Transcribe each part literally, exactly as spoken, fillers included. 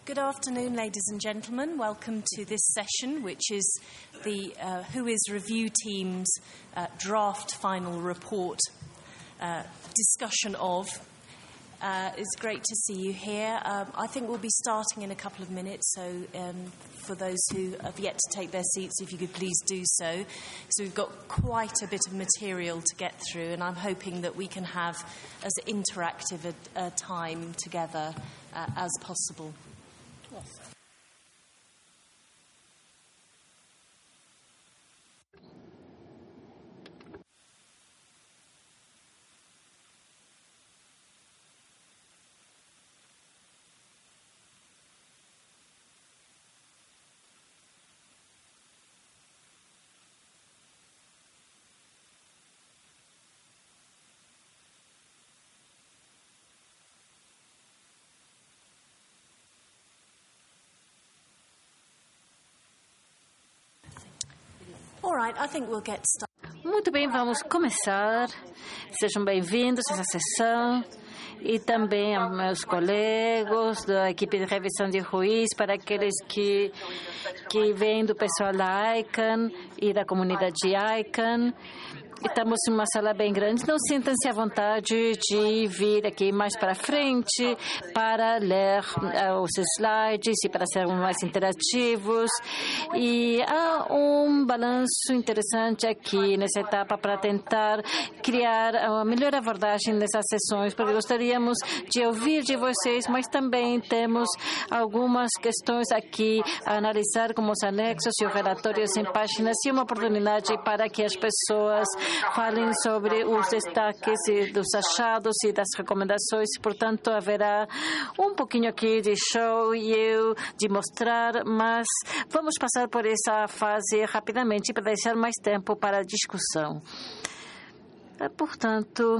Good afternoon, ladies and gentlemen. Welcome to this session, which is the uh, Whois Review Team's uh, draft final report uh, discussion of. Uh, it's great to see you here. Um, I think we'll be starting in a couple of minutes, so um, for those who have yet to take their seats, if you could please do so. So we've got quite a bit of material to get through, and I'm hoping that we can have as interactive a, a time together uh, as possible. Yes. All right, I think we'll get started. Muito bem, vamos começar. Sejam bem-vindos a essa sessão e também aos meus colegas da equipe de revisão de Whois, para aqueles que, que vêm do pessoal da I C A N e da comunidade I C A N. Estamos em uma sala bem grande, então sintam-se à vontade de vir aqui mais para frente para ler uh, os slides e para sermos mais interativos. E há um balanço interessante aqui nessa etapa para tentar criar a melhor abordagem dessas sessões, porque gostaríamos de ouvir de vocês, mas também temos algumas questões aqui a analisar, como os anexos e os relatórios em páginas, e uma oportunidade para que as pessoas falem sobre os destaques e dos achados e das recomendações. Portanto, haverá um pouquinho aqui de show e eu de mostrar, mas vamos passar por essa fase rapidamente para deixar mais tempo para a discussão. Portanto,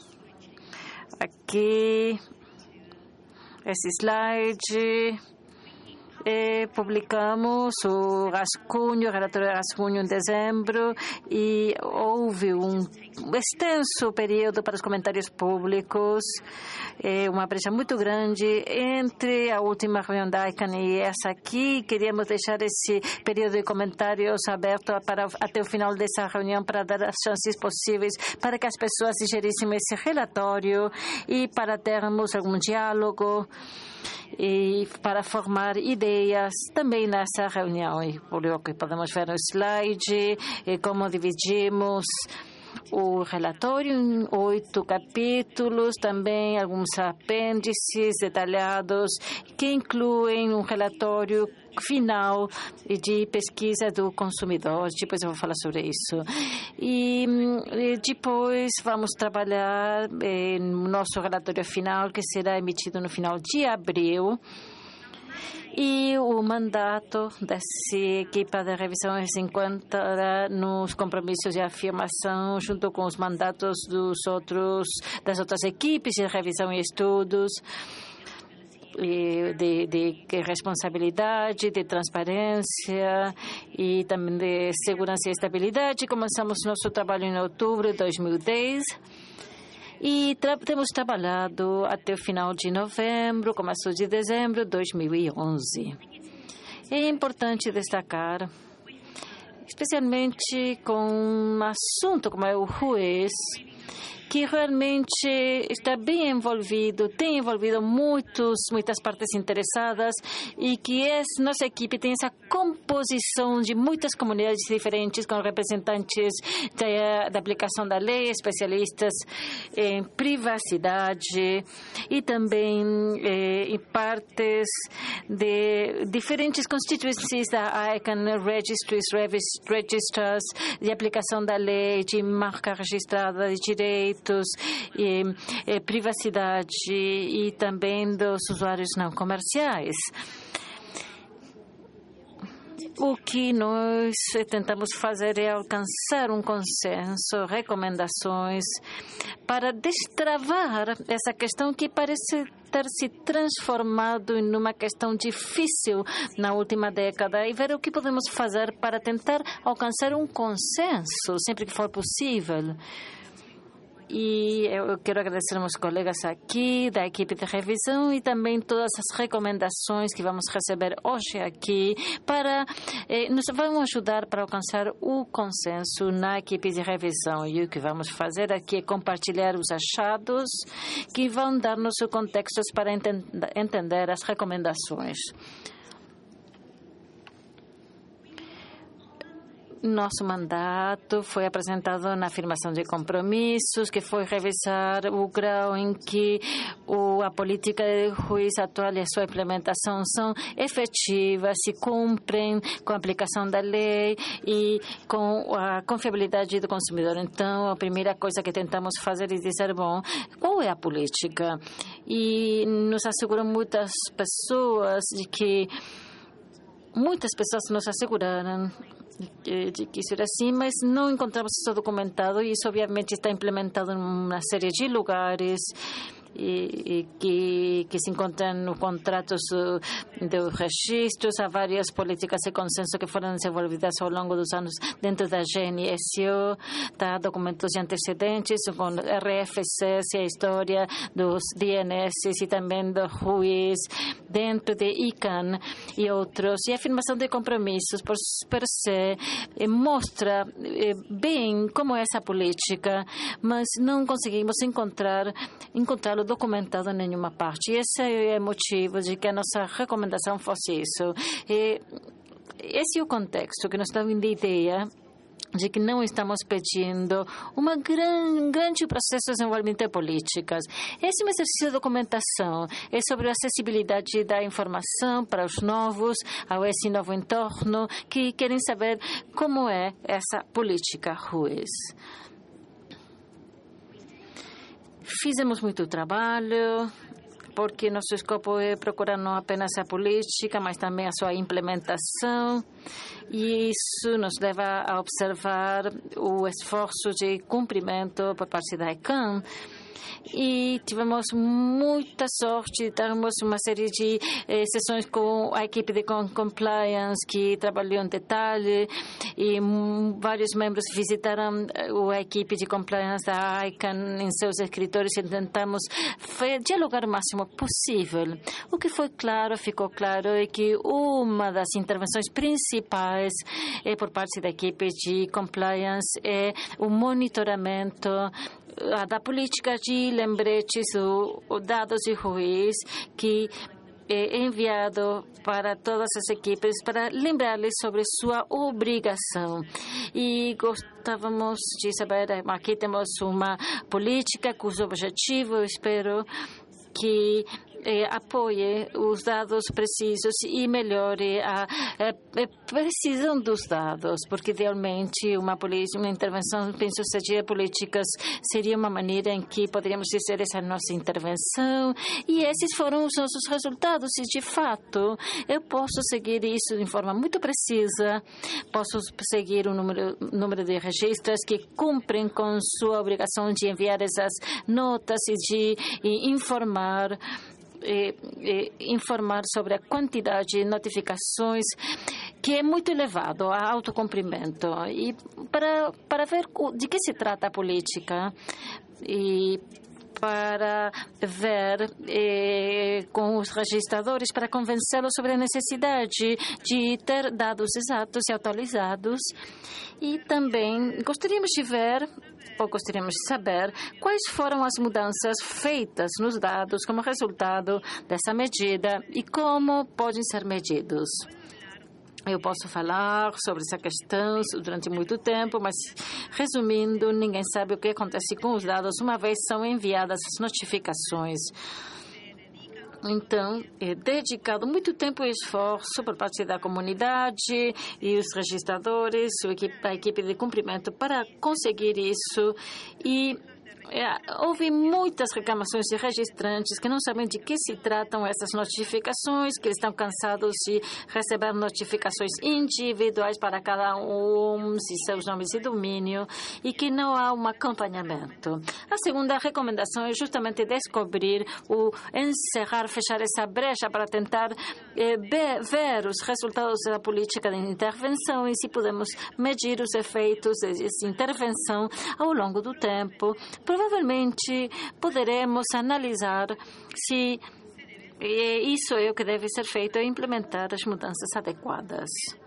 aqui esse slide. E publicamos o rascunho, o relatório de rascunho em dezembro, e houve um extenso período para os comentários públicos, é uma brecha muito grande entre a última reunião da I C A N e essa aqui. Queríamos deixar esse período de comentários aberto para, até o final dessa reunião, para dar as chances possíveis para que as pessoas digerissem esse relatório e para termos algum diálogo e para formar ideias também nessa reunião. E por o que podemos ver no slide, e como dividimos o relatório em oito capítulos, também alguns apêndices detalhados que incluem um relatório final de pesquisa do consumidor. Depois eu vou falar sobre isso. E, e depois vamos trabalhar eh, no nosso relatório final, que será emitido no final de abril. E o mandato dessa equipe de revisão se encontra nos compromissos de afirmação, junto com os mandatos dos outros, das outras equipes de revisão e estudos, e de, de responsabilidade, de transparência e também de segurança e estabilidade. Começamos nosso trabalho em outubro de dois mil e dez. E tra temos trabalhado até o final de novembro, começo de dezembro de dois mil e onze. É importante destacar, especialmente com um assunto como é o Whois, que realmente está bem envolvido, tem envolvido muitos, muitas partes interessadas, e que é, nossa equipe tem essa composição de muitas comunidades diferentes, com representantes da, da aplicação da lei, especialistas em privacidade e também eh, em partes de diferentes constituencies da I C A N, registries, registrars, de aplicação da lei, de marca registrada de direito, E, e privacidade e também dos usuários não comerciais. O que nós tentamos fazer é alcançar um consenso, recomendações para destravar essa questão que parece ter se transformado em uma questão difícil na última década, e ver o que podemos fazer para tentar alcançar um consenso sempre que for possível. E eu quero agradecer aos colegas aqui da equipe de revisão e também todas as recomendações que vamos receber hoje aqui para eh, nos vão ajudar para alcançar o consenso na equipe de revisão. E o que vamos fazer aqui é compartilhar os achados que vão dar-nos contextos para enten- entender as recomendações. Nosso mandato foi apresentado na afirmação de compromissos, que foi revisar o grau em que o, a política de juiz atual e a sua implementação são efetivas, se cumprem com a aplicação da lei e com a confiabilidade do consumidor. Então, a primeira coisa que tentamos fazer é dizer, bom, qual é a política? E nos asseguram muitas pessoas de que muitas pessoas nos asseguraram de que isso era assim, mas não encontramos isso documentado e isso obviamente está implementado em uma série de lugares e, e que, que se encontram nos contratos dos registros. Há várias políticas de consenso que foram desenvolvidas ao longo dos anos dentro da G N S O, tá? Documentos de antecedentes com R F Cs e a história dos D N S e também do juiz dentro de I C A N e outros. E a afirmação de compromissos por per se eh, mostra eh, bem como é essa política, mas não conseguimos encontrar encontrá-lo documentado em nenhuma parte. E esse é o motivo de que a nossa recomendação fosse isso. E esse é o contexto que nos dá uma ideia de que não estamos pedindo um gran, grande processo de desenvolvimento de políticas. Esse é um exercício de documentação, é sobre a acessibilidade da informação para os novos, ao esse novo entorno, que querem saber como é essa política juiz. Fizemos muito trabalho, porque nosso escopo é procurar não apenas a política, mas também a sua implementação. E isso nos leva a observar o esforço de cumprimento por parte da I C A N. E tivemos muita sorte de termos uma série de eh, sessões com a equipe de compliance que trabalhou em detalhe e um, vários membros visitaram a equipe de compliance da I C A N em seus escritórios e tentamos dialogar o máximo possível. O que foi claro, ficou claro, é que uma das intervenções principais é por parte da equipe de compliance é o monitoramento da política de lembretes ou dados de juiz que é enviado para todas as equipes para lembrar-lhes sobre sua obrigação. E gostávamos de saber, aqui temos uma política cujo objetivo, eu espero, que eh, apoie os dados precisos e melhore a, a, a precisão dos dados, porque idealmente uma, uma intervenção bem-sucedida políticas seria uma maneira em que poderíamos dizer essa nossa intervenção, e esses foram os nossos resultados. E de fato eu posso seguir isso de forma muito precisa, posso seguir o número, número de registros que cumprem com sua obrigação de enviar essas notas e de e informar E, e informar sobre a quantidade de notificações, que é muito elevado, a autocumprimento. E para, para ver de que se trata a política e para ver eh, com os registradores, para convencê-los sobre a necessidade de ter dados exatos e atualizados. E também gostaríamos de ver, ou gostaríamos de saber, quais foram as mudanças feitas nos dados como resultado dessa medida e como podem ser medidos. Eu posso falar sobre essa questão durante muito tempo, mas, resumindo, ninguém sabe o que acontece com os dados uma vez são enviadas as notificações. Então, é dedicado muito tempo e esforço por parte da comunidade e os registradores, a equipe de cumprimento para conseguir isso. E É, houve muitas reclamações de registrantes que não sabem de que se tratam essas notificações, que estão cansados de receber notificações individuais para cada um, de seus nomes de domínio, e que não há um acompanhamento. A segunda recomendação é justamente descobrir, o encerrar, fechar essa brecha para tentar eh, ver os resultados da política de intervenção e se podemos medir os efeitos dessa intervenção ao longo do tempo, provavelmente poderemos analisar se isso é o que deve ser feito e implementar as mudanças adequadas.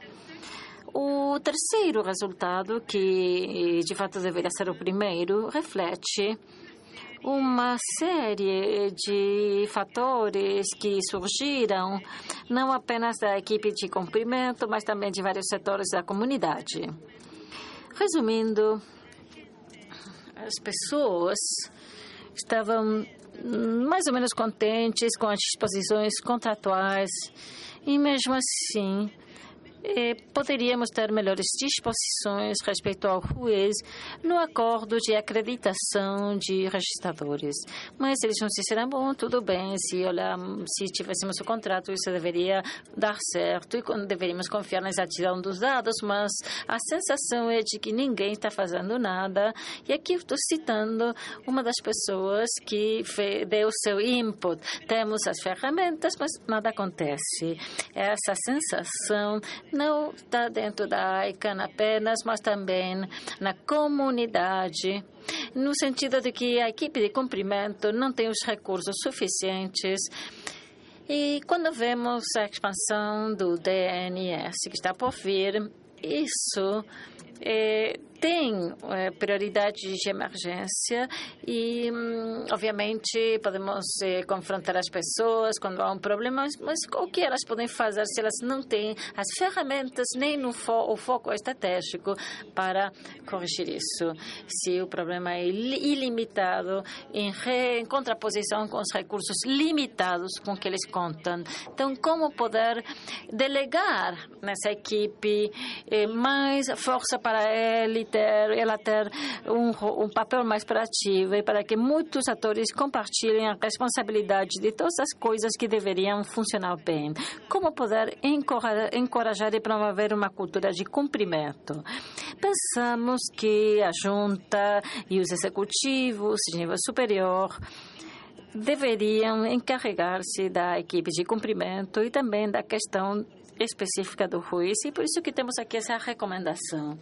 O terceiro resultado, que de fato deveria ser o primeiro, reflete uma série de fatores que surgiram não apenas da equipe de cumprimento, mas também de vários setores da comunidade. Resumindo, as pessoas estavam mais ou menos contentes com as disposições contratuais e, mesmo assim, Eh, poderíamos ter melhores disposições respeito ao juiz no acordo de acreditação de registradores. Mas eles nos disseram, bom, tudo bem, se, olhar, se tivéssemos o contrato, isso deveria dar certo e deveríamos confiar na exatidão dos dados, mas a sensação é de que ninguém está fazendo nada. E aqui eu estou citando uma das pessoas que deu seu input. Temos as ferramentas, mas nada acontece. Essa sensação não está dentro da ICANN apenas, mas também na comunidade, no sentido de que a equipe de cumprimento não tem os recursos suficientes. E quando vemos a expansão do D N S que está por vir, isso é, tem é, prioridade de emergência e, hum, obviamente, podemos é, confrontar as pessoas quando há um problema, mas, mas o que elas podem fazer se elas não têm as ferramentas nem no fo o foco estratégico para corrigir isso? Se o problema é ilimitado, em, re, em contraposição com os recursos limitados com que eles contam. Então, como poder delegar nessa equipe é, mais força para ele ter, ela ter um, um papel mais proativo e para que muitos atores compartilhem a responsabilidade de todas as coisas que deveriam funcionar bem. Como poder encorajar, encorajar e promover uma cultura de cumprimento? Pensamos que a junta e os executivos de nível superior deveriam encarregar-se da equipe de cumprimento e também da questão específica do juiz, e por isso que temos aqui essa recomendação.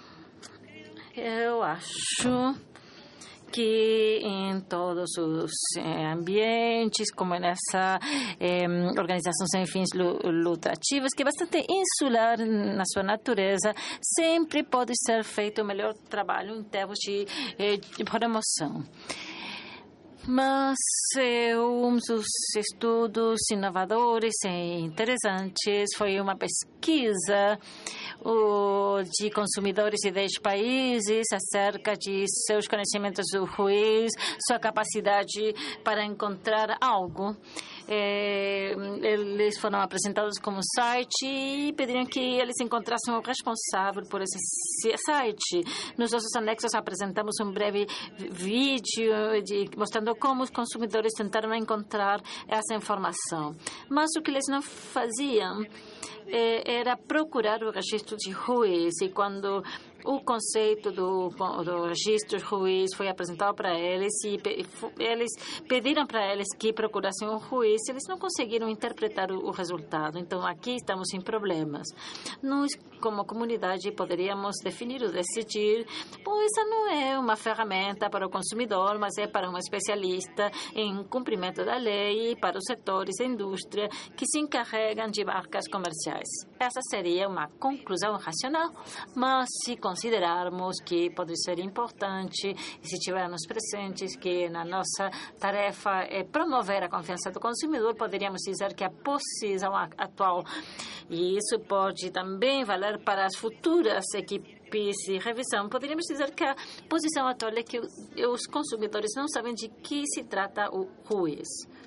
Eu acho que em todos os eh, ambientes, como nessa eh, organização sem fins lucrativos, que é bastante insular na sua natureza, sempre pode ser feito o melhor trabalho em termos de, eh, de promoção. Mas eh, um dos estudos inovadores e interessantes foi uma pesquisa uh, de consumidores de dez países acerca de seus conhecimentos do juiz, sua capacidade para encontrar algo. Eh, eles foram apresentados como site e pediram que eles encontrassem o responsável por esse site. Nos nossos anexos apresentamos um breve vídeo de, mostrando como os consumidores tentaram encontrar essa informação. Mas o que eles não faziam eh, era procurar o registro de juiz, e quando o conceito do, do registro juiz foi apresentado para eles e pe, eles pediram para eles que procurassem um juiz, eles não conseguiram interpretar o, o resultado. Então, aqui estamos em problemas. Nós, como comunidade, poderíamos definir ou decidir, bom, essa não é uma ferramenta para o consumidor, mas é para um especialista em cumprimento da lei e para os setores da indústria que se encarregam de marcas comerciais. Essa seria uma conclusão racional, mas se considerarmos que pode ser importante e se tivermos presentes que na nossa tarefa é promover a confiança do consumidor, poderíamos dizer que a posição atual, e isso pode também valer para as futuras equipes de revisão, poderíamos dizer que a posição atual é que os consumidores não sabem de que se trata o juiz.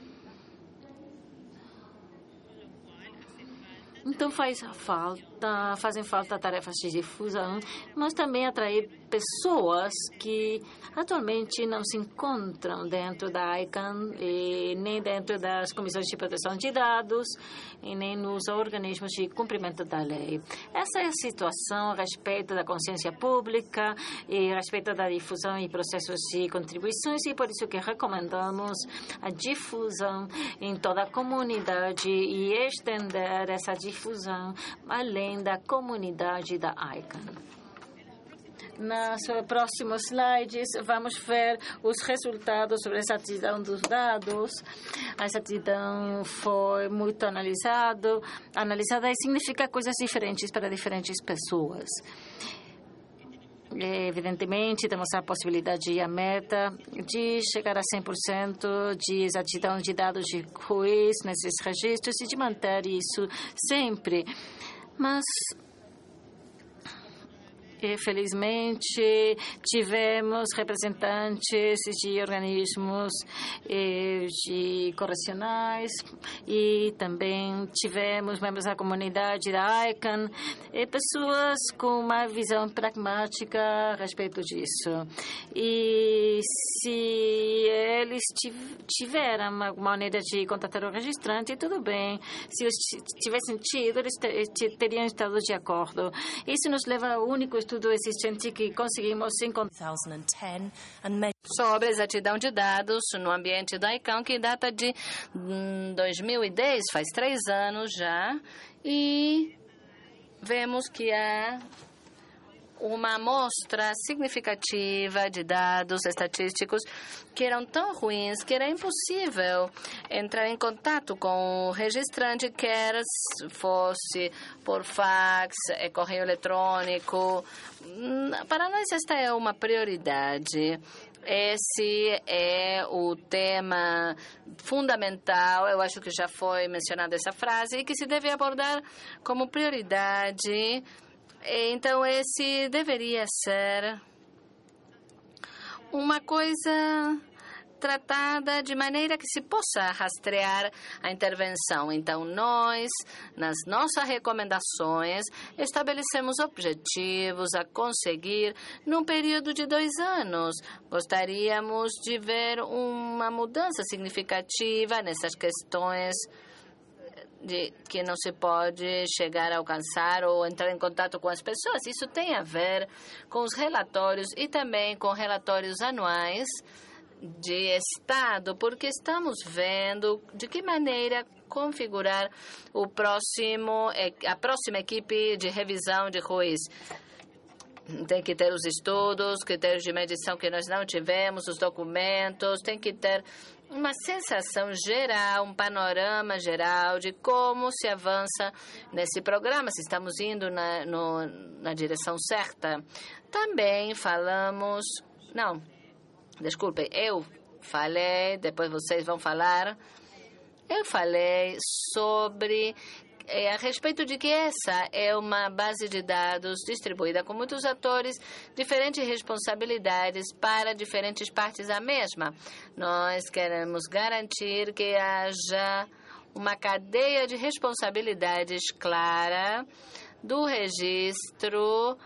Então faz falta, fazem falta tarefas de difusão, mas também atrair pessoas que atualmente não se encontram dentro da ICANN, e nem dentro das comissões de proteção de dados, e nem nos organismos de cumprimento da lei. Essa é a situação a respeito da consciência pública e a respeito da difusão e processos de contribuições, e por isso que recomendamos a difusão em toda a comunidade e estender essa difusão além da comunidade da ICANN. Nos próximos slides, vamos ver os resultados sobre a exatidão dos dados. A exatidão foi muito analisado, analisada e significa coisas diferentes para diferentes pessoas. Evidentemente, temos a possibilidade e a meta de chegar a cem por cento de exatidão de dados de juiz nesses registros e de manter isso sempre. Mas, infelizmente, tivemos representantes de organismos de correcionais e também tivemos membros da comunidade da I C A N e pessoas com uma visão pragmática a respeito disso. E se eles tiveram alguma maneira de contatar o registrante, tudo bem. Se tivessem tido, eles teriam estado de acordo. Isso nos leva ao único estudo estudo existente que conseguimos encontrar sobre a exatidão de dados no ambiente da I C A N, que data de dois mil e dez, faz três anos já, e vemos que há uma amostra significativa de dados estatísticos que eram tão ruins que era impossível entrar em contato com o registrante, quer fosse por fax, correio eletrônico. Para nós esta é uma prioridade. Esse é o tema fundamental, eu acho que já foi mencionada essa frase, e que se deve abordar como prioridade. Então, esse deveria ser uma coisa tratada de maneira que se possa rastrear a intervenção. Então, nós, nas nossas recomendações, estabelecemos objetivos a conseguir num período de dois anos. Gostaríamos de ver uma mudança significativa nessas questões de que não se pode chegar a alcançar ou entrar em contato com as pessoas. Isso tem a ver com os relatórios e também com relatórios anuais de Estado, porque estamos vendo de que maneira configurar o próximo, a próxima equipe de revisão de juiz. Tem que ter os estudos, critérios de medição que nós não tivemos, os documentos, tem que ter uma sensação geral, um panorama geral de como se avança nesse programa, se estamos indo na, no, na direção certa. Também falamos... Não, desculpem, eu falei, depois vocês vão falar. Eu falei sobre... É, a respeito de que essa é uma base de dados distribuída com muitos atores, diferentes responsabilidades para diferentes partes da mesma. Nós queremos garantir que haja uma cadeia de responsabilidades clara do registro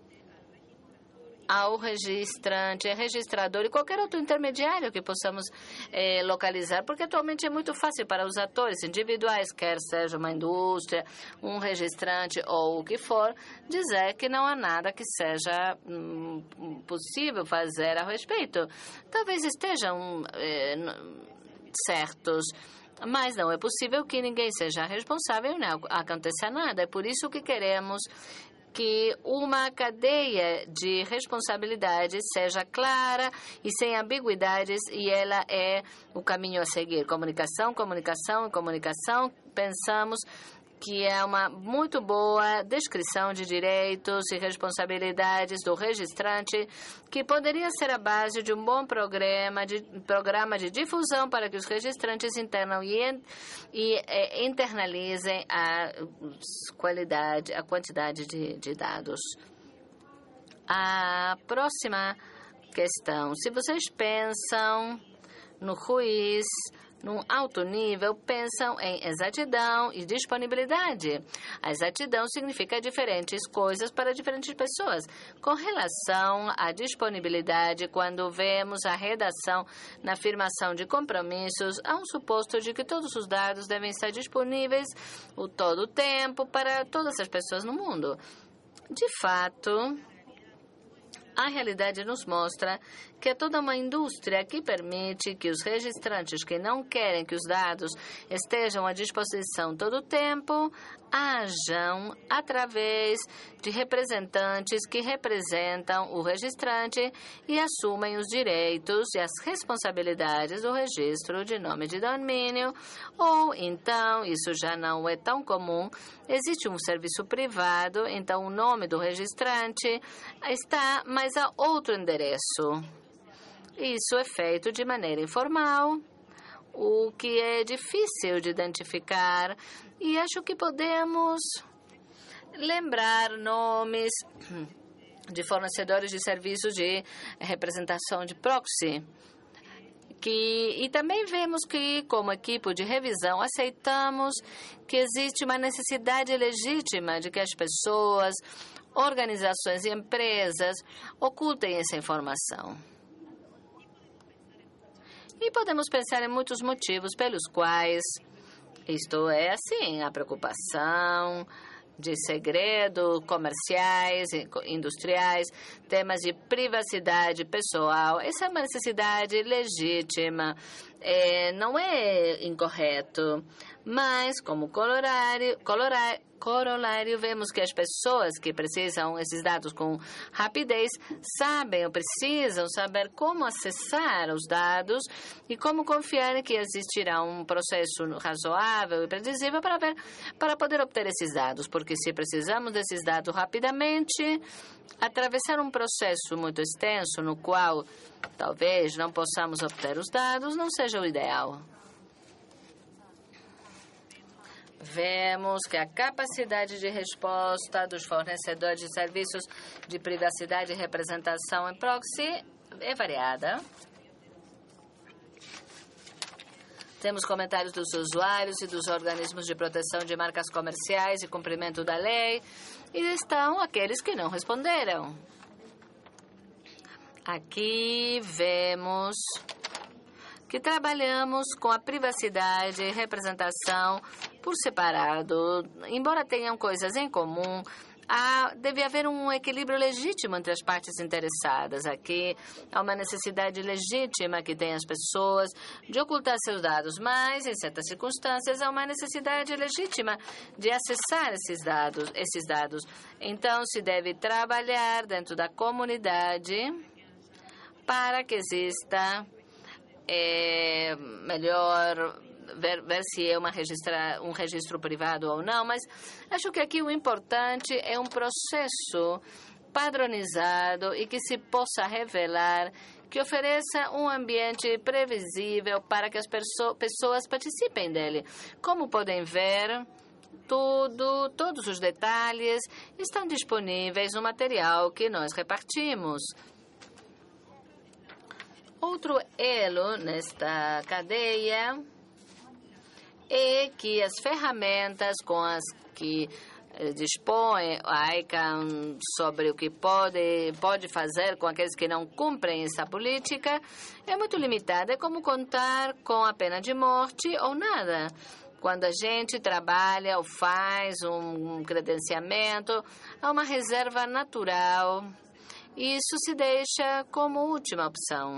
ao registrante, registrador e qualquer outro intermediário que possamos eh, localizar, porque atualmente é muito fácil para os atores individuais, quer seja uma indústria, um registrante ou o que for, dizer que não há nada que seja hum, possível fazer a respeito. Talvez estejam eh, certos, mas não é possível que ninguém seja responsável e não aconteça nada. É por isso que queremos que uma cadeia de responsabilidade seja clara e sem ambiguidades, e ela é o caminho a seguir. Comunicação, comunicação e comunicação. Pensamos que é uma muito boa descrição de direitos e responsabilidades do registrante, que poderia ser a base de um bom programa de, programa de difusão para que os registrantes internam e, e é, internalizem a qualidade, a quantidade de, de dados. A próxima questão. Se vocês pensam no juiz, num alto nível, pensam em exatidão e disponibilidade. A exatidão significa diferentes coisas para diferentes pessoas. Com relação à disponibilidade, quando vemos a redação na afirmação de compromissos, há um suposto de que todos os dados devem estar disponíveis o todo o tempo para todas as pessoas no mundo. De fato, A realidade nos mostra que é toda uma indústria que permite que os registrantes que não querem que os dados estejam à disposição todo o tempo hajam através de representantes que representam o registrante e assumem os direitos e as responsabilidades do registro de nome de domínio, ou então, isso já não é tão comum, existe um serviço privado, então o nome do registrante está mais a outro endereço. Isso é feito de maneira informal, o que é difícil de identificar, e acho que podemos lembrar nomes de fornecedores de serviços de representação de proxy. Que, e também vemos que, como equipe de revisão, aceitamos que existe uma necessidade legítima de que as pessoas, organizações e empresas ocultem essa informação. E podemos pensar em muitos motivos pelos quais isto é assim, a preocupação de segredo, comerciais, industriais, temas de privacidade pessoal. Essa é uma necessidade legítima, é, não é incorreto, mas como corolário, corolário, corolário, vemos que as pessoas que precisam esses dados com rapidez sabem ou precisam saber como acessar os dados e como confiar que existirá um processo razoável e previsível para, ver, para poder obter esses dados, porque se precisamos desses dados rapidamente, atravessar um processo muito extenso no qual talvez não possamos obter os dados não seja o ideal. Vemos que a capacidade de resposta dos fornecedores de serviços de privacidade e representação em proxy é variada. Temos comentários dos usuários e dos organismos de proteção de marcas comerciais e cumprimento da lei, e estão aqueles que não responderam. Aqui vemos que trabalhamos com a privacidade e representação por separado. Embora tenham coisas em comum, há, deve haver um equilíbrio legítimo entre as partes interessadas. Aqui há uma necessidade legítima que tem as pessoas de ocultar seus dados, mas, em certas circunstâncias, há uma necessidade legítima de acessar esses dados. Esses dados. Então, se deve trabalhar dentro da comunidade para que exista é, melhor ver, ver se é uma registra, um registro privado ou não, mas acho que aqui o importante é um processo padronizado e que se possa revelar, que ofereça um ambiente previsível para que as perso- pessoas participem dele. Como podem ver, tudo, todos os detalhes estão disponíveis no material que nós repartimos. Outro elo nesta cadeia é que as ferramentas com as que dispõe a ICANN sobre o que pode, pode fazer com aqueles que não cumprem essa política é muito limitada. É como contar com a pena de morte ou nada. Quando a gente trabalha ou faz um credenciamento, há uma reserva natural. Isso se deixa como última opção.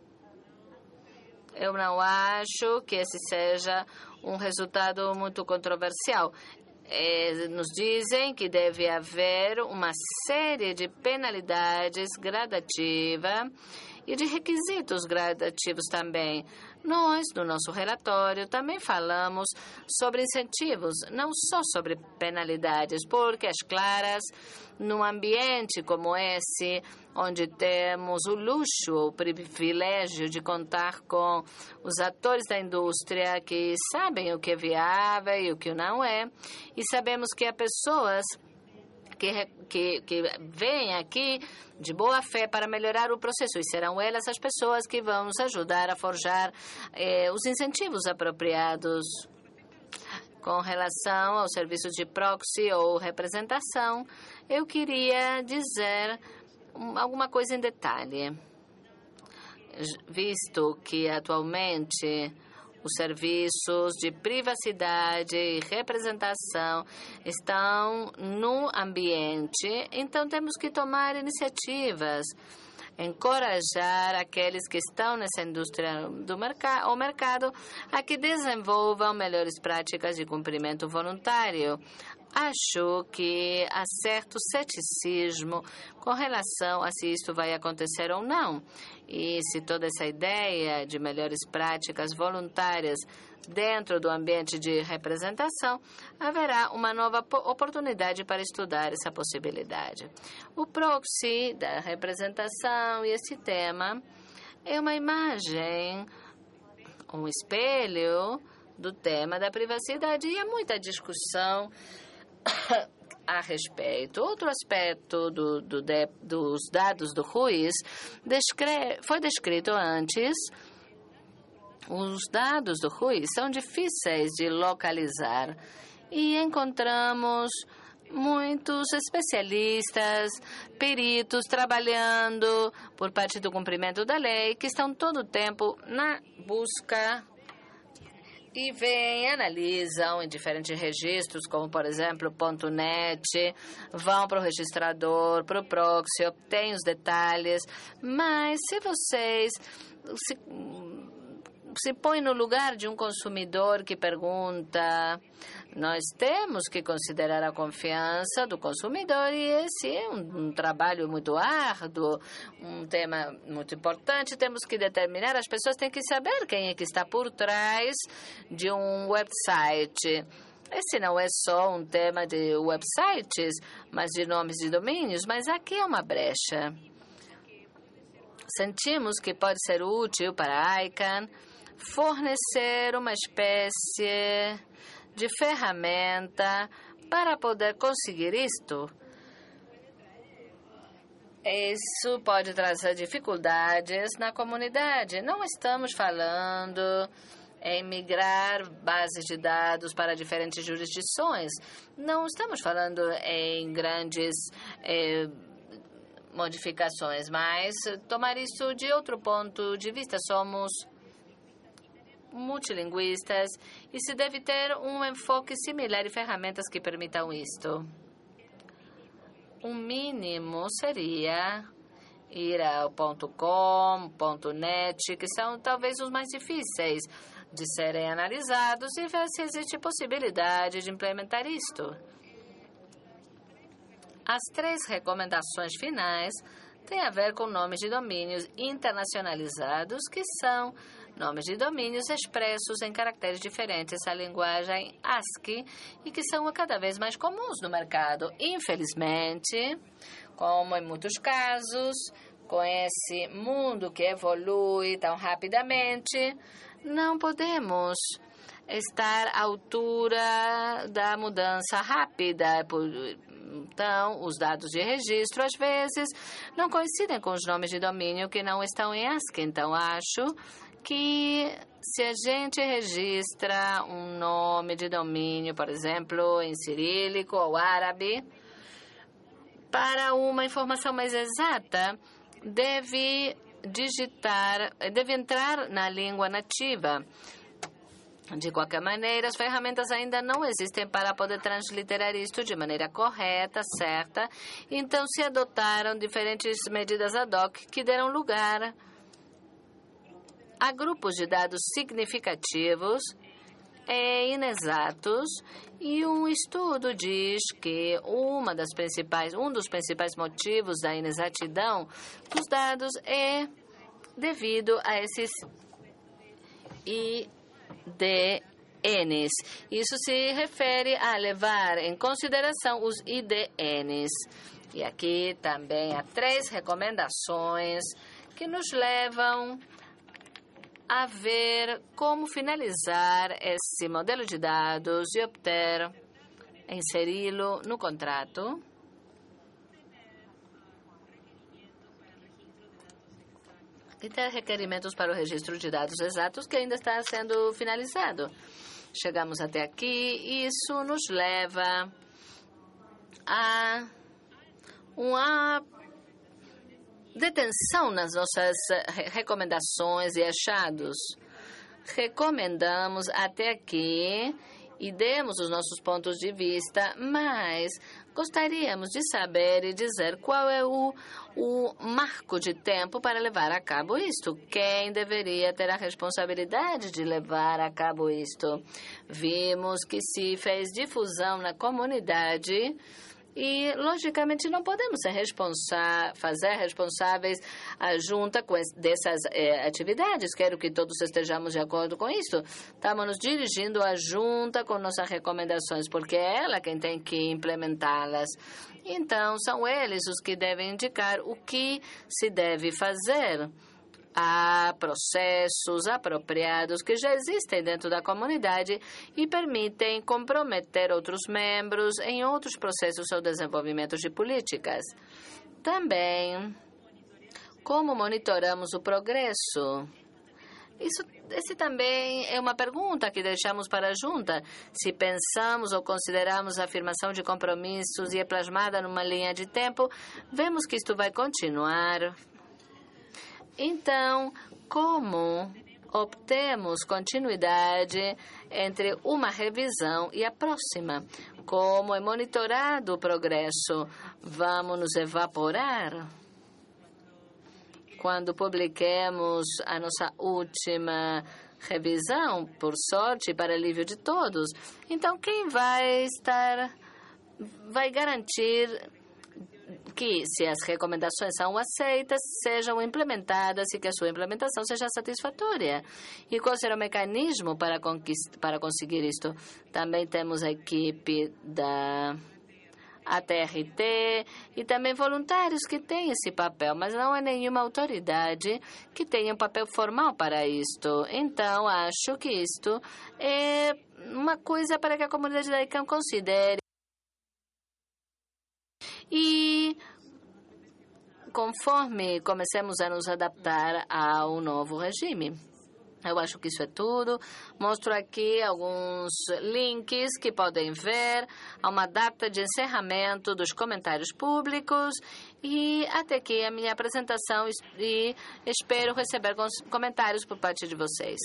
Eu não acho que esse seja um resultado muito controversial. É, nos dizem que deve haver uma série de penalidades gradativas e de requisitos gradativos também. Nós, no nosso relatório, também falamos sobre incentivos, não só sobre penalidades, porque, as claras, num ambiente como esse, onde temos o luxo, o privilégio de contar com os atores da indústria que sabem o que é viável e o que não é, e sabemos que há pessoas que, que, que vêm aqui de boa fé para melhorar o processo, e serão elas as pessoas que vão nos ajudar a forjar eh, os incentivos apropriados. Com relação aos serviços de proxy ou representação, eu queria dizer alguma coisa em detalhe. Visto que atualmente Os serviços de privacidade e representação estão no ambiente, então temos que tomar iniciativas, encorajar aqueles que estão nessa indústria do mercado, o mercado a que desenvolvam melhores práticas de cumprimento voluntário. Acho que há certo ceticismo com relação a se isto vai acontecer ou não. E se toda essa ideia de melhores práticas voluntárias dentro do ambiente de representação, haverá uma nova oportunidade para estudar essa possibilidade. O proxy da representação e esse tema é uma imagem, um espelho do tema da privacidade, e há muita discussão a respeito. Outro aspecto do, do de, dos dados do Ruiz descre, foi descrito antes. Os dados do Ruiz são difíceis de localizar e encontramos muitos especialistas, peritos trabalhando por parte do cumprimento da lei que estão todo o tempo na busca e vêm, analisam em diferentes registros, como, por exemplo, .net, vão para o registrador, para o proxy, obtêm os detalhes. Mas se vocês se, se põem no lugar de um consumidor que pergunta, nós temos que considerar a confiança do consumidor, e esse é um, um trabalho muito árduo, um tema muito importante. Temos que determinar, as pessoas têm que saber quem é que está por trás de um website. Esse não é só um tema de websites, mas de nomes de domínios, mas aqui é uma brecha. Sentimos que pode ser útil para a ICANN fornecer uma espécie de ferramenta para poder conseguir isto. Isso pode trazer dificuldades na comunidade. Não estamos falando em migrar bases de dados para diferentes jurisdições. Não estamos falando em grandes eh, modificações, mas tomar isso de outro ponto de vista. Somos multilinguistas e se deve ter um enfoque similar e ferramentas que permitam isto. O mínimo seria ir ao .com, .net, que são talvez os mais difíceis de serem analisados, e ver se existe possibilidade de implementar isto. As três recomendações finais têm a ver com nomes de domínios internacionalizados, que são nomes de domínios expressos em caracteres diferentes à linguagem ASCII e que são cada vez mais comuns no mercado. Infelizmente, como em muitos casos, com esse mundo que evolui tão rapidamente, não podemos estar à altura da mudança rápida. Então, os dados de registro, às vezes, não coincidem com os nomes de domínio que não estão em ASCII. Então, acho que se a gente registra um nome de domínio, por exemplo, em cirílico ou árabe, para uma informação mais exata, deve digitar, deve entrar na língua nativa. De qualquer maneira, as ferramentas ainda não existem para poder transliterar isto de maneira correta, certa. Então, se adotaram diferentes medidas ad hoc que deram lugar a grupos de dados significativos e inexatos, e um estudo diz que uma das principais, um dos principais motivos da inexatidão dos dados é devido a esses I D Ns. Isso se refere a levar em consideração os I D Ns. E aqui também há três recomendações que nos levam a ver como finalizar esse modelo de dados e obter, inseri-lo no contrato. E ter requerimentos para o registro de dados exatos, que ainda está sendo finalizado. Chegamos até aqui e isso nos leva a uma detenção nas nossas recomendações e achados. recomendamos até aqui e demos os nossos pontos de vista, mas gostaríamos de saber e dizer qual é o, o marco de tempo para levar a cabo isto. Quem deveria ter a responsabilidade de levar a cabo isto? Vimos que se fez difusão na comunidade e, logicamente, não podemos ser responsa- fazer responsáveis a junta com es- dessas eh, atividades. Quero que todos estejamos de acordo com isso. Estamos nos dirigindo à junta com nossas recomendações, porque é ela quem tem que implementá-las. Então, são eles os que devem indicar o que se deve fazer. Há processos apropriados que já existem dentro da comunidade e permitem comprometer outros membros em outros processos ou desenvolvimentos de políticas. Também, como monitoramos o progresso? Isso, esse também é uma pergunta que deixamos para a junta. Se pensamos ou consideramos a afirmação de compromissos e é plasmada numa linha de tempo, vemos que isto vai continuar. Então, como obtemos continuidade entre uma revisão e a próxima? Como é monitorado o progresso? Vamos nos evaporar? Quando publiquemos a nossa última revisão, por sorte, para alívio de todos. Então, quem vai estar, vai garantir que, se as recomendações são aceitas, sejam implementadas e que a sua implementação seja satisfatória? E qual será o mecanismo para, para conseguir isto? Também temos a equipe da A T R T e também voluntários que têm esse papel, mas não há nenhuma autoridade que tenha um papel formal para isto. Então, acho que isto é uma coisa para que a comunidade da I C A M considere. E, conforme comecemos a nos adaptar ao novo regime. Eu acho que isso é tudo. Mostro aqui alguns links que podem ver a uma data de encerramento dos comentários públicos e até aqui a minha apresentação e espero receber comentários por parte de vocês.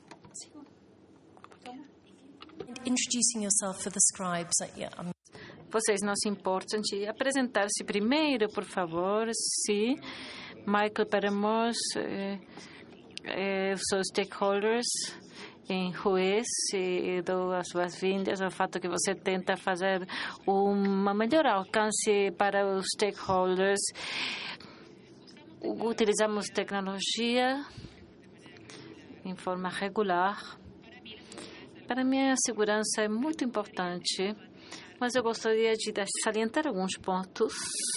Introducing yourself for the scribes. Yeah, I'm... Vocês não se importam de apresentar-se primeiro, por favor? Sim. Michael Peremos, eh, eh, sou stakeholders em Ruiz e dou as boas-vindas ao fato que você tenta fazer um melhor alcance para os stakeholders. Utilizamos tecnologia em forma regular. Para mim, a segurança é muito importante, mas eu gostaria de salientar alguns pontos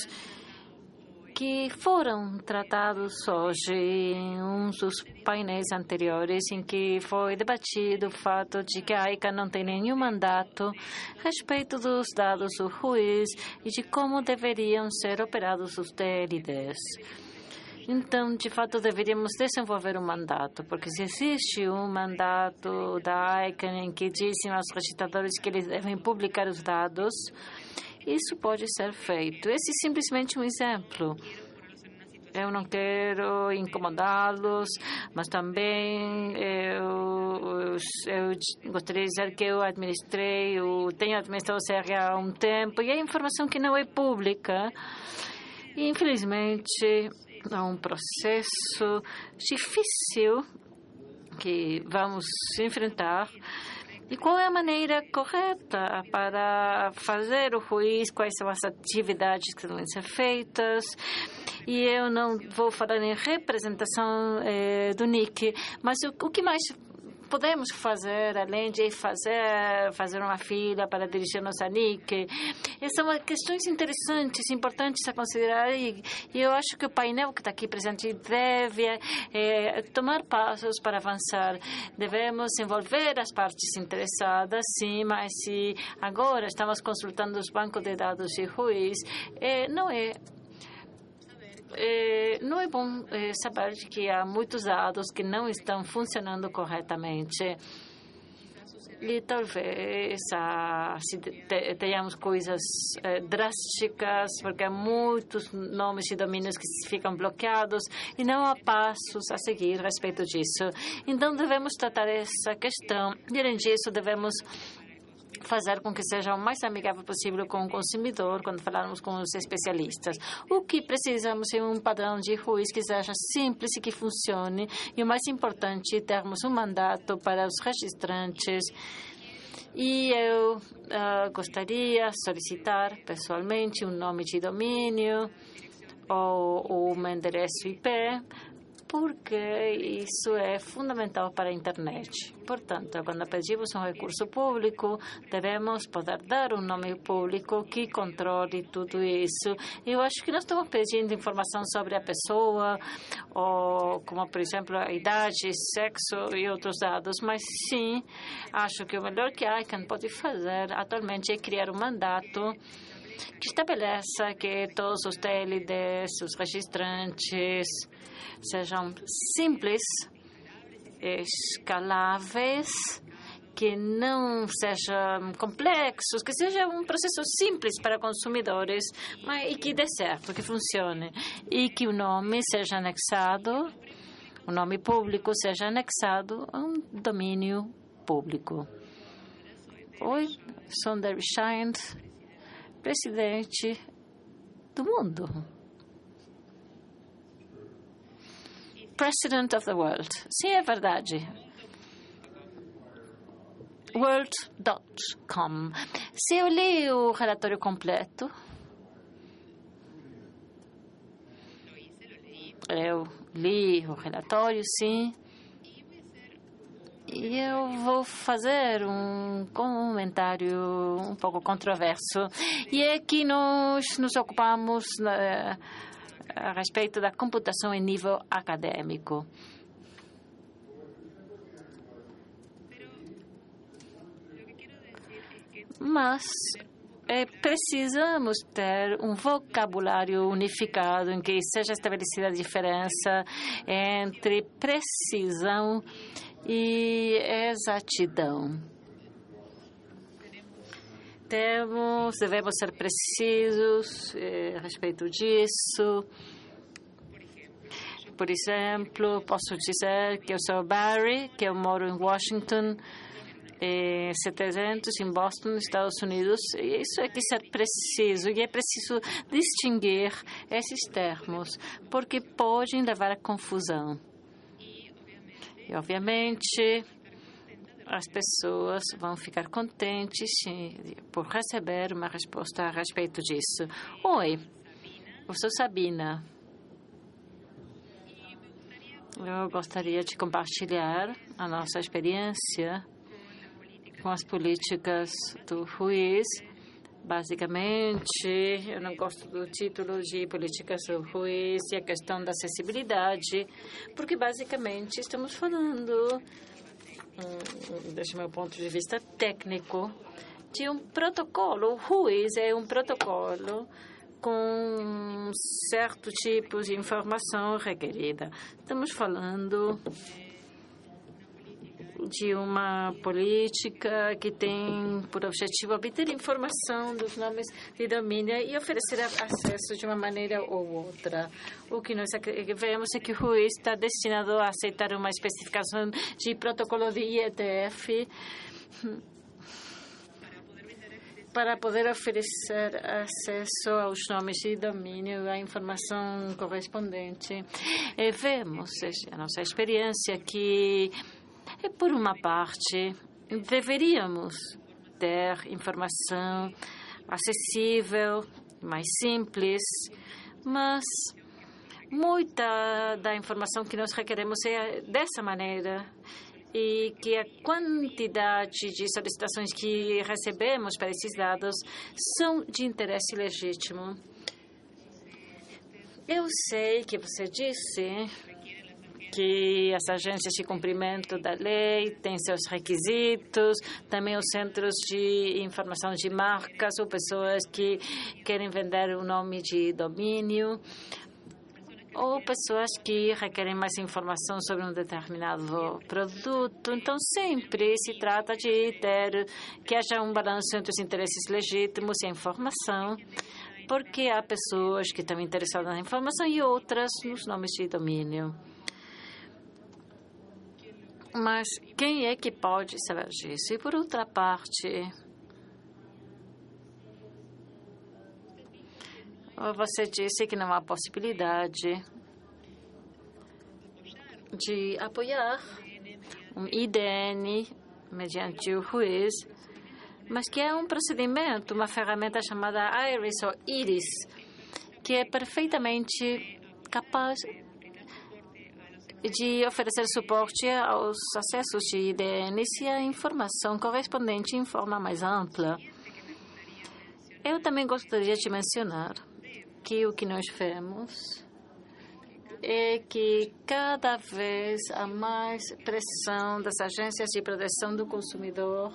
que foram tratados hoje em um dos painéis anteriores, em que foi debatido o fato de que a I C A não tem nenhum mandato a respeito dos dados do juiz e de como deveriam ser operados os D L Ds. Então, de fato, deveríamos desenvolver um mandato, porque se existe um mandato da I C A em que dizem aos registradores que eles devem publicar os dados, isso pode ser feito. Esse é simplesmente um exemplo. Eu não quero incomodá-los, mas também eu, eu gostaria de dizer que eu administrei, eu tenho administrado o C R há um tempo, e é informação que não é pública. E, infelizmente, é um processo difícil que vamos enfrentar. E qual é a maneira correta para fazer o juiz? Quais são as atividades que devem ser feitas? E eu não vou falar em representação eh, do N I C, mas o, o que mais podemos fazer, além de fazer, fazer uma fila para dirigir nossa N I C? Essas são questões interessantes, importantes a considerar, e, e eu acho que o painel que está aqui presente deve é, tomar passos para avançar. Devemos envolver as partes interessadas, sim, mas se agora estamos consultando os bancos de dados de juiz, é, não é É, não é bom é, saber que há muitos dados que não estão funcionando corretamente. E talvez ah, se te, tenhamos coisas eh, drásticas, porque há muitos nomes e domínios que ficam bloqueados e não há passos a seguir a respeito disso. Então, devemos tratar essa questão e, além disso, devemos fazer com que seja o mais amigável possível com o consumidor quando falarmos com os especialistas. O que precisamos é um padrão de ruíz que seja simples e que funcione. E o mais importante, termos um mandato para os registrantes. E eu uh, gostaria de solicitar pessoalmente um nome de domínio ou um endereço I P, porque isso é fundamental para a internet. Portanto, quando pedimos um recurso público, devemos poder dar um nome público que controle tudo isso. Eu acho que nós estamos pedindo informação sobre a pessoa, ou como, por exemplo, a idade, sexo e outros dados, mas sim, acho que o melhor que a ICANN pode fazer atualmente é criar um mandato que estabeleça que todos os T L Ds, os registrantes, sejam simples, escaláveis, que não sejam complexos, que seja um processo simples para consumidores, mas e que dê certo, que funcione, e que o nome seja anexado, o nome público seja anexado a um domínio público. Oi, sou Debbie Shind, presidente do mundo. President of the world. Sim, é verdade. world ponto com. Se eu li o relatório completo, eu li o relatório, sim, e eu vou fazer um comentário um pouco controverso. E é que nós nos ocupamos na, a respeito da computação em nível acadêmico. Mas é, precisamos ter um vocabulário unificado em que seja estabelecida a diferença entre precisão e exatidão. Temos, devemos ser precisos eh, a respeito disso. Por exemplo, posso dizer que eu sou Barry, que eu moro em Washington, eh, setecentos em Boston, Estados Unidos. E isso é que ser preciso, e é preciso distinguir esses termos, porque podem levar a confusão. E, obviamente, as pessoas vão ficar contentes por receber uma resposta a respeito disso. Oi, eu sou Sabina. Eu gostaria de compartilhar a nossa experiência com as políticas do ruíz. Basicamente, eu não gosto do título de políticas do ruíz e a questão da acessibilidade, porque basicamente estamos falando, desde o meu ponto de vista técnico, de um protocolo. O ruíz é um protocolo com certo tipo de informação requerida. Estamos falando de uma política que tem por objetivo obter informação dos nomes de domínio e oferecer acesso de uma maneira ou outra. O que nós vemos é que o ruíz está destinado a aceitar uma especificação de protocolo de I E T F para poder oferecer acesso aos nomes de domínio, à informação correspondente. E vemos a nossa experiência que, por uma parte, deveríamos ter informação acessível, mais simples, mas muita da informação que nós requeremos é dessa maneira, e que a quantidade de solicitações que recebemos para esses dados são de interesse legítimo. Eu sei que você disse que as agências de cumprimento da lei têm seus requisitos, também os centros de informação de marcas ou pessoas que querem vender o nome de domínio. ou pessoas que requerem mais informação sobre um determinado produto. Então, sempre se trata de ter que haja um balanço entre os interesses legítimos e a informação, porque há pessoas que estão interessadas na informação e outras nos nomes de domínio. Mas quem é que pode saber disso? E, por outra parte, você disse que não há possibilidade de apoiar um I D N mediante o juiz, mas que é um procedimento, uma ferramenta chamada IRIS ou IRIS, que é perfeitamente capaz de oferecer suporte aos acessos de I D N e a informação correspondente em forma mais ampla. Eu também gostaria de mencionar que o que nós vemos é que cada vez há mais pressão das agências de proteção do consumidor.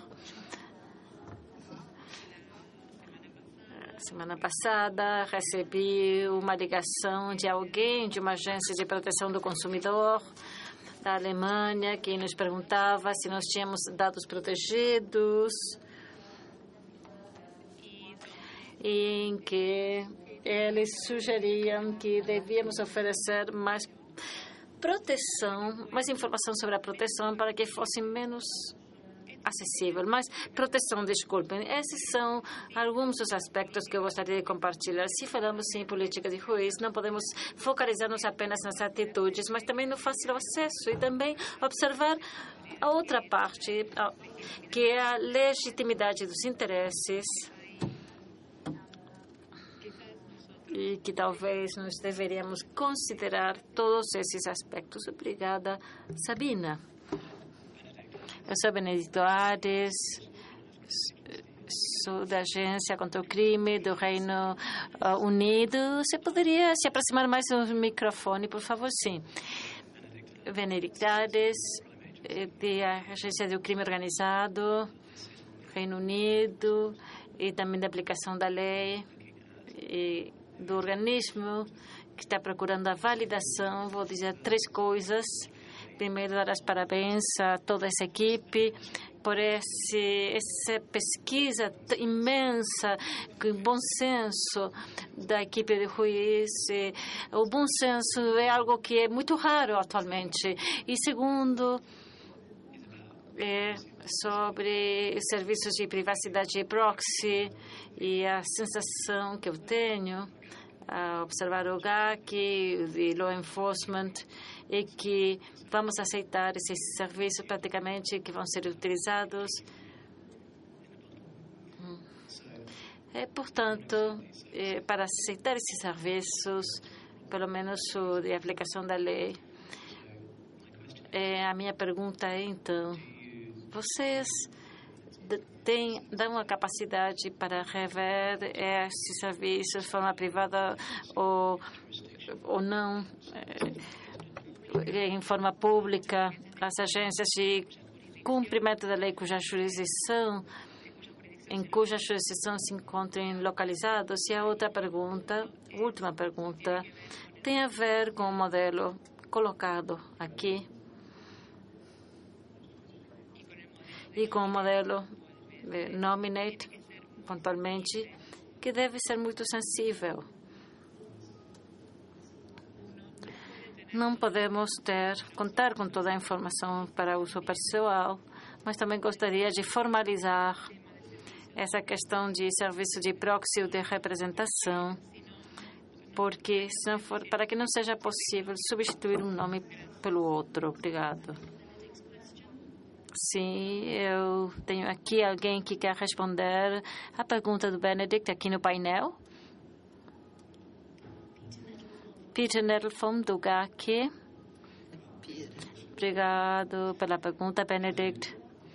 Semana passada, recebi uma ligação de alguém de uma agência de proteção do consumidor da Alemanha que nos perguntava se nós tínhamos dados protegidos e em que eles sugeriam que devíamos oferecer mais proteção, mais informação sobre a proteção para que fosse menos acessível. Mas proteção, desculpem, esses são alguns dos aspectos que eu gostaria de compartilhar. Se falamos em política de juiz, não podemos focalizar-nos apenas nas atitudes, mas também no fácil acesso e também observar a outra parte, que é a legitimidade dos interesses, e que talvez nós deveríamos considerar todos esses aspectos. Obrigada, Sabina. Eu sou Benedicto Ares, sou da Agência contra o Crime do Reino Unido. Você poderia se aproximar mais do microfone, por favor? Sim. Benedicto Ares, da Agência do Crime Organizado, Reino Unido, e também da aplicação da lei e do organismo que está procurando a validação. Vou dizer três coisas. Primeiro, dar os parabéns a toda essa equipe por esse, essa pesquisa imensa, com bom senso da equipe de juiz. O bom senso é algo que é muito raro atualmente. E segundo, é sobre serviços de privacidade e proxy, e a sensação que eu tenho a observar o G A C e law enforcement é que vamos aceitar esses serviços praticamente que vão ser utilizados. É, portanto, é, para aceitar esses serviços, pelo menos o de aplicação da lei, é, a minha pergunta é, então, vocês têm, dão a capacidade para rever esses serviços de forma privada ou, ou não, em forma pública, as agências de cumprimento da lei cuja jurisdição, em cuja jurisdição se encontrem localizados? E a outra pergunta, última pergunta, tem a ver com o modelo colocado aqui e com o modelo Nominate, pontualmente, que deve ser muito sensível. Não podemos ter, contar com toda a informação para uso pessoal, mas também gostaria de formalizar essa questão de serviço de proxy ou de representação, porque se não for, para que não seja possível substituir um nome pelo outro. Obrigado. Sim, eu tenho aqui alguém que quer responder a pergunta do Benedict aqui no painel. Peter Nettlefoam, do G A C. Obrigado pela pergunta, Benedict.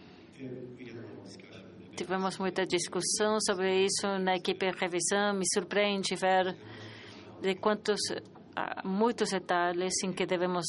Tivemos muita discussão sobre isso na equipe de revisão. Me surpreende ver de quantos, muitos detalhes em que devemos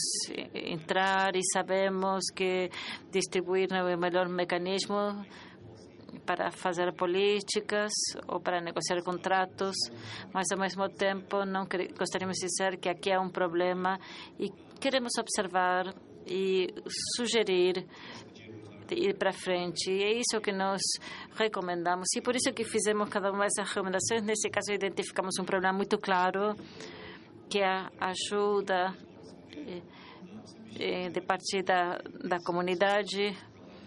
entrar, e sabemos que distribuir não é o melhor mecanismo para fazer políticas ou para negociar contratos, mas ao mesmo tempo não gostaríamos de dizer que aqui há um problema e queremos observar e sugerir de ir para frente. E é isso que nós recomendamos. E por isso que fizemos cada uma dessas recomendações. Nesse caso, identificamos um problema muito claro, que é a ajuda de parte da, da comunidade.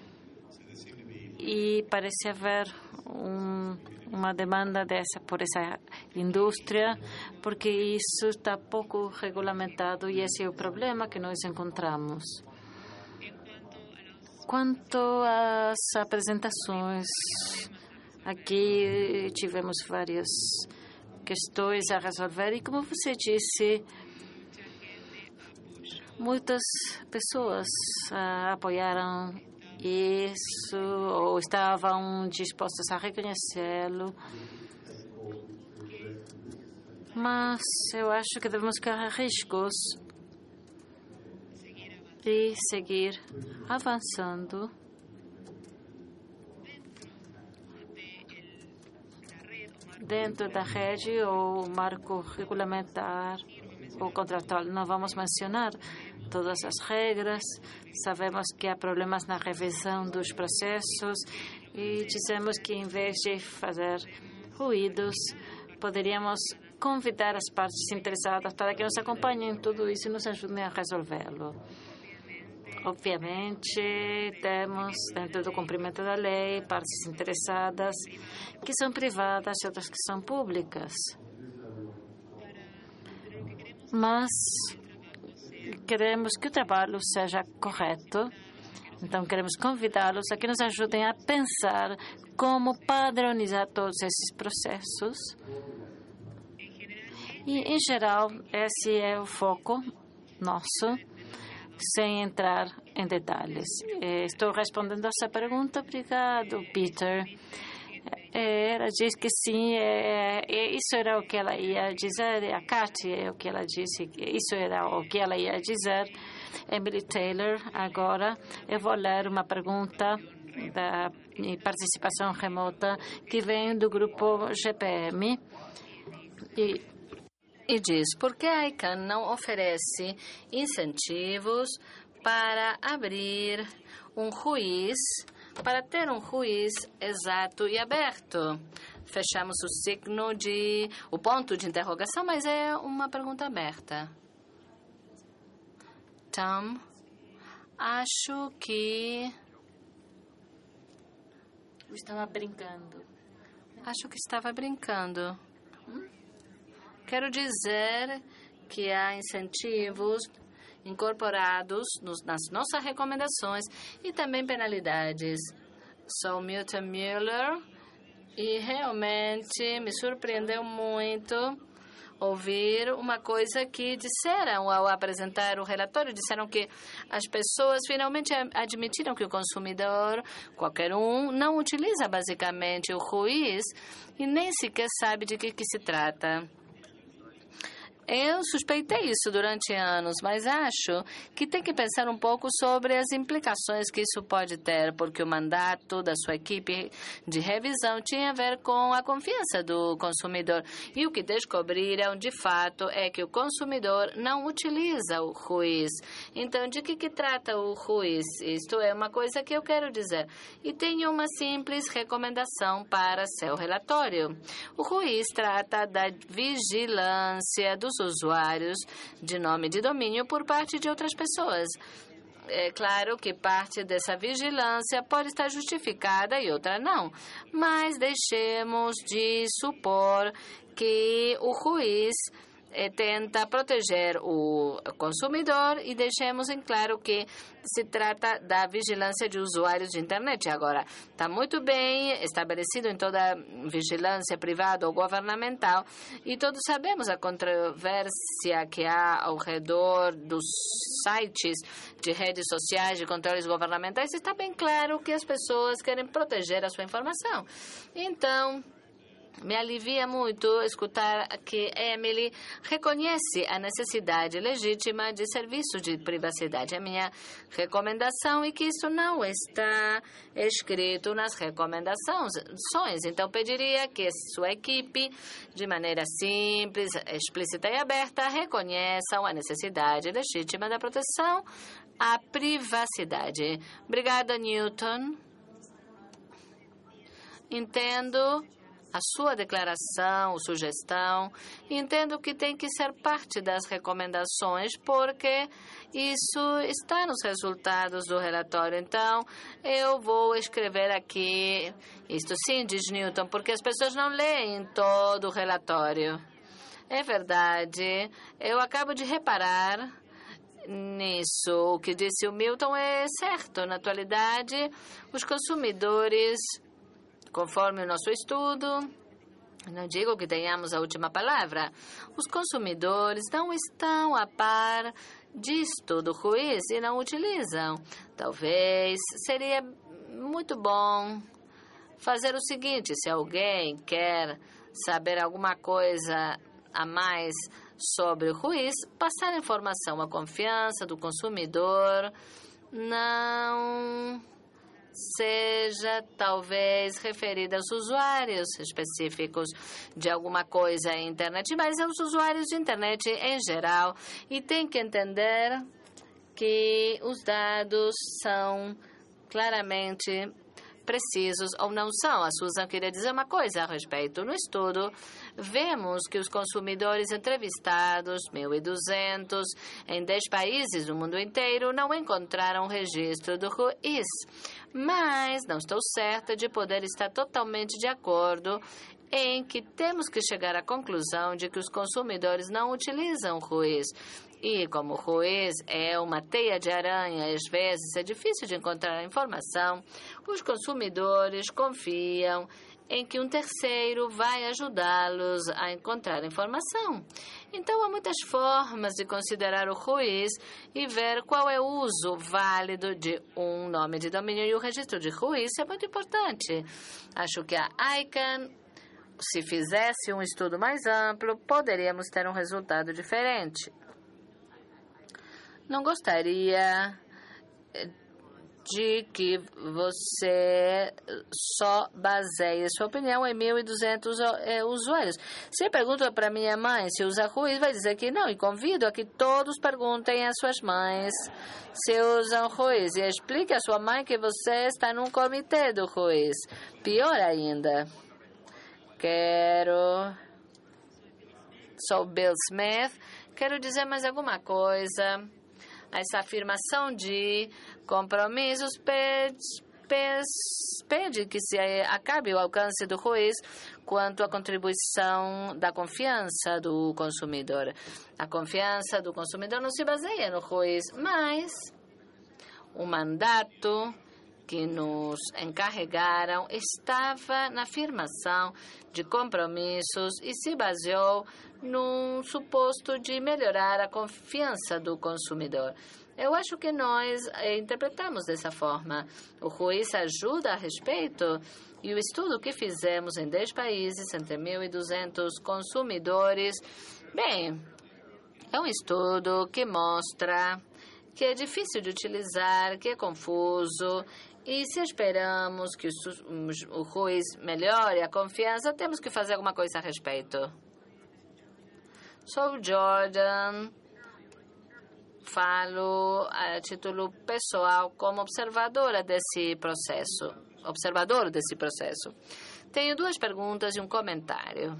E parece haver um, uma demanda dessa por essa indústria, porque isso está pouco regulamentado e esse é o problema que nós encontramos. Quanto às apresentações, aqui tivemos várias questões a resolver e, como você disse, muitas pessoas uh, apoiaram isso ou estavam dispostas a reconhecê-lo. Mas eu acho que devemos correr riscos e seguir avançando dentro da rede ou marco regulamentar ou contratual. Não vamos mencionar todas as regras, sabemos que há problemas na revisão dos processos e dizemos que, em vez de fazer ruídos, poderíamos convidar as partes interessadas para que nos acompanhem em tudo isso e nos ajudem a resolvê-lo. Obviamente, temos, dentro do cumprimento da lei, partes interessadas que são privadas e outras que são públicas. Mas queremos que o trabalho seja correto, então queremos convidá-los a que nos ajudem a pensar como padronizar todos esses processos. E, em geral, esse é o foco nosso, sem entrar em detalhes. Estou respondendo a essa pergunta. Obrigado, Peter. Ela diz que sim, é, é, isso era o que ela ia dizer. A Cathy é o que ela disse, isso era o que ela ia dizer. Emily Taylor, agora eu vou ler uma pergunta da participação remota que vem do grupo G P M. E E diz, por que a ICANN não oferece incentivos para abrir um juiz, para ter um juiz exato e aberto? Fechamos o signo de, o ponto de interrogação, mas é uma pergunta aberta. Tom, acho que... Eu estava brincando. Acho que estava brincando. Hum? Quero dizer que há incentivos incorporados nos, nas nossas recomendações e também penalidades. Sou Milton Mueller e realmente me surpreendeu muito ouvir uma coisa que disseram ao apresentar o relatório. Disseram que as pessoas finalmente admitiram que o consumidor, qualquer um, não utiliza basicamente o juiz e nem sequer sabe de que, que se trata. Eu suspeitei isso durante anos, mas acho que tem que pensar um pouco sobre as implicações que isso pode ter, porque o mandato da sua equipe de revisão tinha a ver com a confiança do consumidor. E o que descobriram, de fato, é que o consumidor não utiliza o juiz. Então, de que, que trata o juiz? Isto é uma coisa que eu quero dizer. E tenho uma simples recomendação para seu relatório. O juiz trata da vigilância dos usuários de nome de domínio por parte de outras pessoas. É claro que parte dessa vigilância pode estar justificada e outra não, mas deixemos de supor que o juiz eh, tenta proteger o consumidor e deixemos em claro que se trata da vigilância de usuários de internet. Agora, está muito bem estabelecido em toda vigilância privada ou governamental e todos sabemos a controvérsia que há ao redor dos sites de redes sociais de controles governamentais. Está bem claro que as pessoas querem proteger a sua informação. Então, Me alivia muito escutar que Emily reconhece a necessidade legítima de serviços de privacidade. A minha recomendação é que isso não está escrito nas recomendações. Então, pediria que sua equipe, de maneira simples, explícita e aberta, reconheçam a necessidade legítima da proteção à privacidade. Obrigada, Newton. Entendo a sua declaração, sugestão, entendo que tem que ser parte das recomendações, porque isso está nos resultados do relatório. Então, eu vou escrever aqui, isto sim, diz Newton, porque as pessoas não leem todo o relatório. É verdade, eu acabo de reparar nisso. O que disse o Milton é certo. Na atualidade, os consumidores, conforme o nosso estudo, não digo que tenhamos a última palavra, os consumidores não estão a par disto do juiz e não utilizam. Talvez seria muito bom fazer o seguinte: se alguém quer saber alguma coisa a mais sobre o juiz, passar a informação à confiança do consumidor, não seja talvez referida aos usuários específicos de alguma coisa na internet, mas aos usuários de internet em geral. E tem que entender que os dados são claramente precisos ou não são. A Susan queria dizer uma coisa a respeito. No estudo, vemos que os consumidores entrevistados, mil e duzentos, em dez países do mundo inteiro, não encontraram registro do juiz. Mas não estou certa de poder estar totalmente de acordo em que temos que chegar à conclusão de que os consumidores não utilizam o juiz. E como o juiz é uma teia de aranha, às vezes é difícil de encontrar a informação, os consumidores confiam em que um terceiro vai ajudá-los a encontrar a informação. Então, há muitas formas de considerar o juiz e ver qual é o uso válido de um nome de domínio. E o registro de juiz é muito importante. Acho que a I C A N, se fizesse um estudo mais amplo, poderíamos ter um resultado diferente. Não gostaria de que você só baseie sua opinião em mil e duzentos é, usuários. Se pergunta para minha mãe se usa juiz, vai dizer que não. E convido a que todos perguntem às suas mães se usam juiz. E explique à sua mãe que você está num comitê do juiz. Pior ainda, quero... Sou Bill Smith. Quero dizer mais alguma coisa. Essa afirmação de compromissos pede, pede que se acabe o alcance do juiz quanto à contribuição da confiança do consumidor. A confiança do consumidor não se baseia no juiz, mas o mandato que nos encarregaram estava na afirmação de compromissos e se baseou num suposto de melhorar a confiança do consumidor. Eu acho que nós eh, interpretamos dessa forma. O juiz ajuda a respeito e o estudo que fizemos em dez países, entre mil e duzentos consumidores, bem, é um estudo que mostra que é difícil de utilizar, que é confuso. E se esperamos que o, o juiz melhore a confiança, temos que fazer alguma coisa a respeito. Sou Jordan, falo a título pessoal como observadora desse processo, observador desse processo. Tenho duas perguntas e um comentário.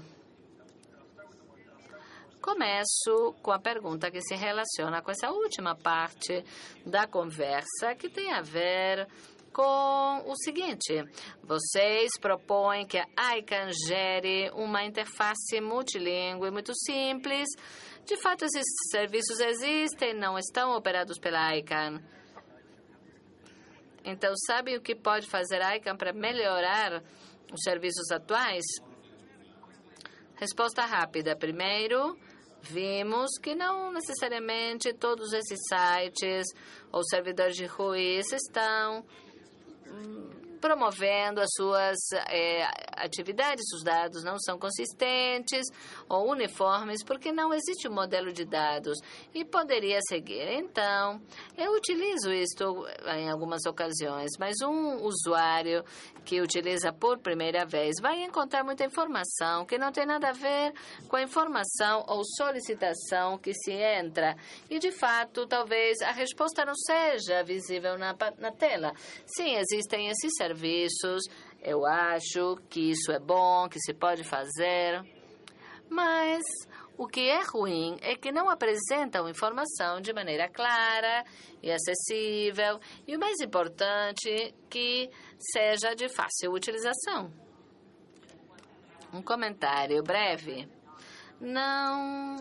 Começo com a pergunta que se relaciona com essa última parte da conversa, que tem a ver com o seguinte: vocês propõem que a I C A N gere uma interface multilingüe muito simples. De fato, esses serviços existem, não estão operados pela I C A N. Então, sabe o que pode fazer a I C A N para melhorar os serviços atuais? Resposta rápida. Primeiro, vimos que não necessariamente todos esses sites ou servidores de juiz estão promovendo as suas é, atividades. Os dados não são consistentes ou uniformes porque não existe um modelo de dados e poderia seguir. Então, eu utilizo isto em algumas ocasiões, mas um usuário que utiliza por primeira vez vai encontrar muita informação que não tem nada a ver com a informação ou solicitação que se entra. E, de fato, talvez a resposta não seja visível na, na tela. Sim, existem esses serviços, eu acho que isso é bom, que se pode fazer, mas o que é ruim é que não apresentam informação de maneira clara e acessível e, o mais importante, que seja de fácil utilização. Um comentário breve. Não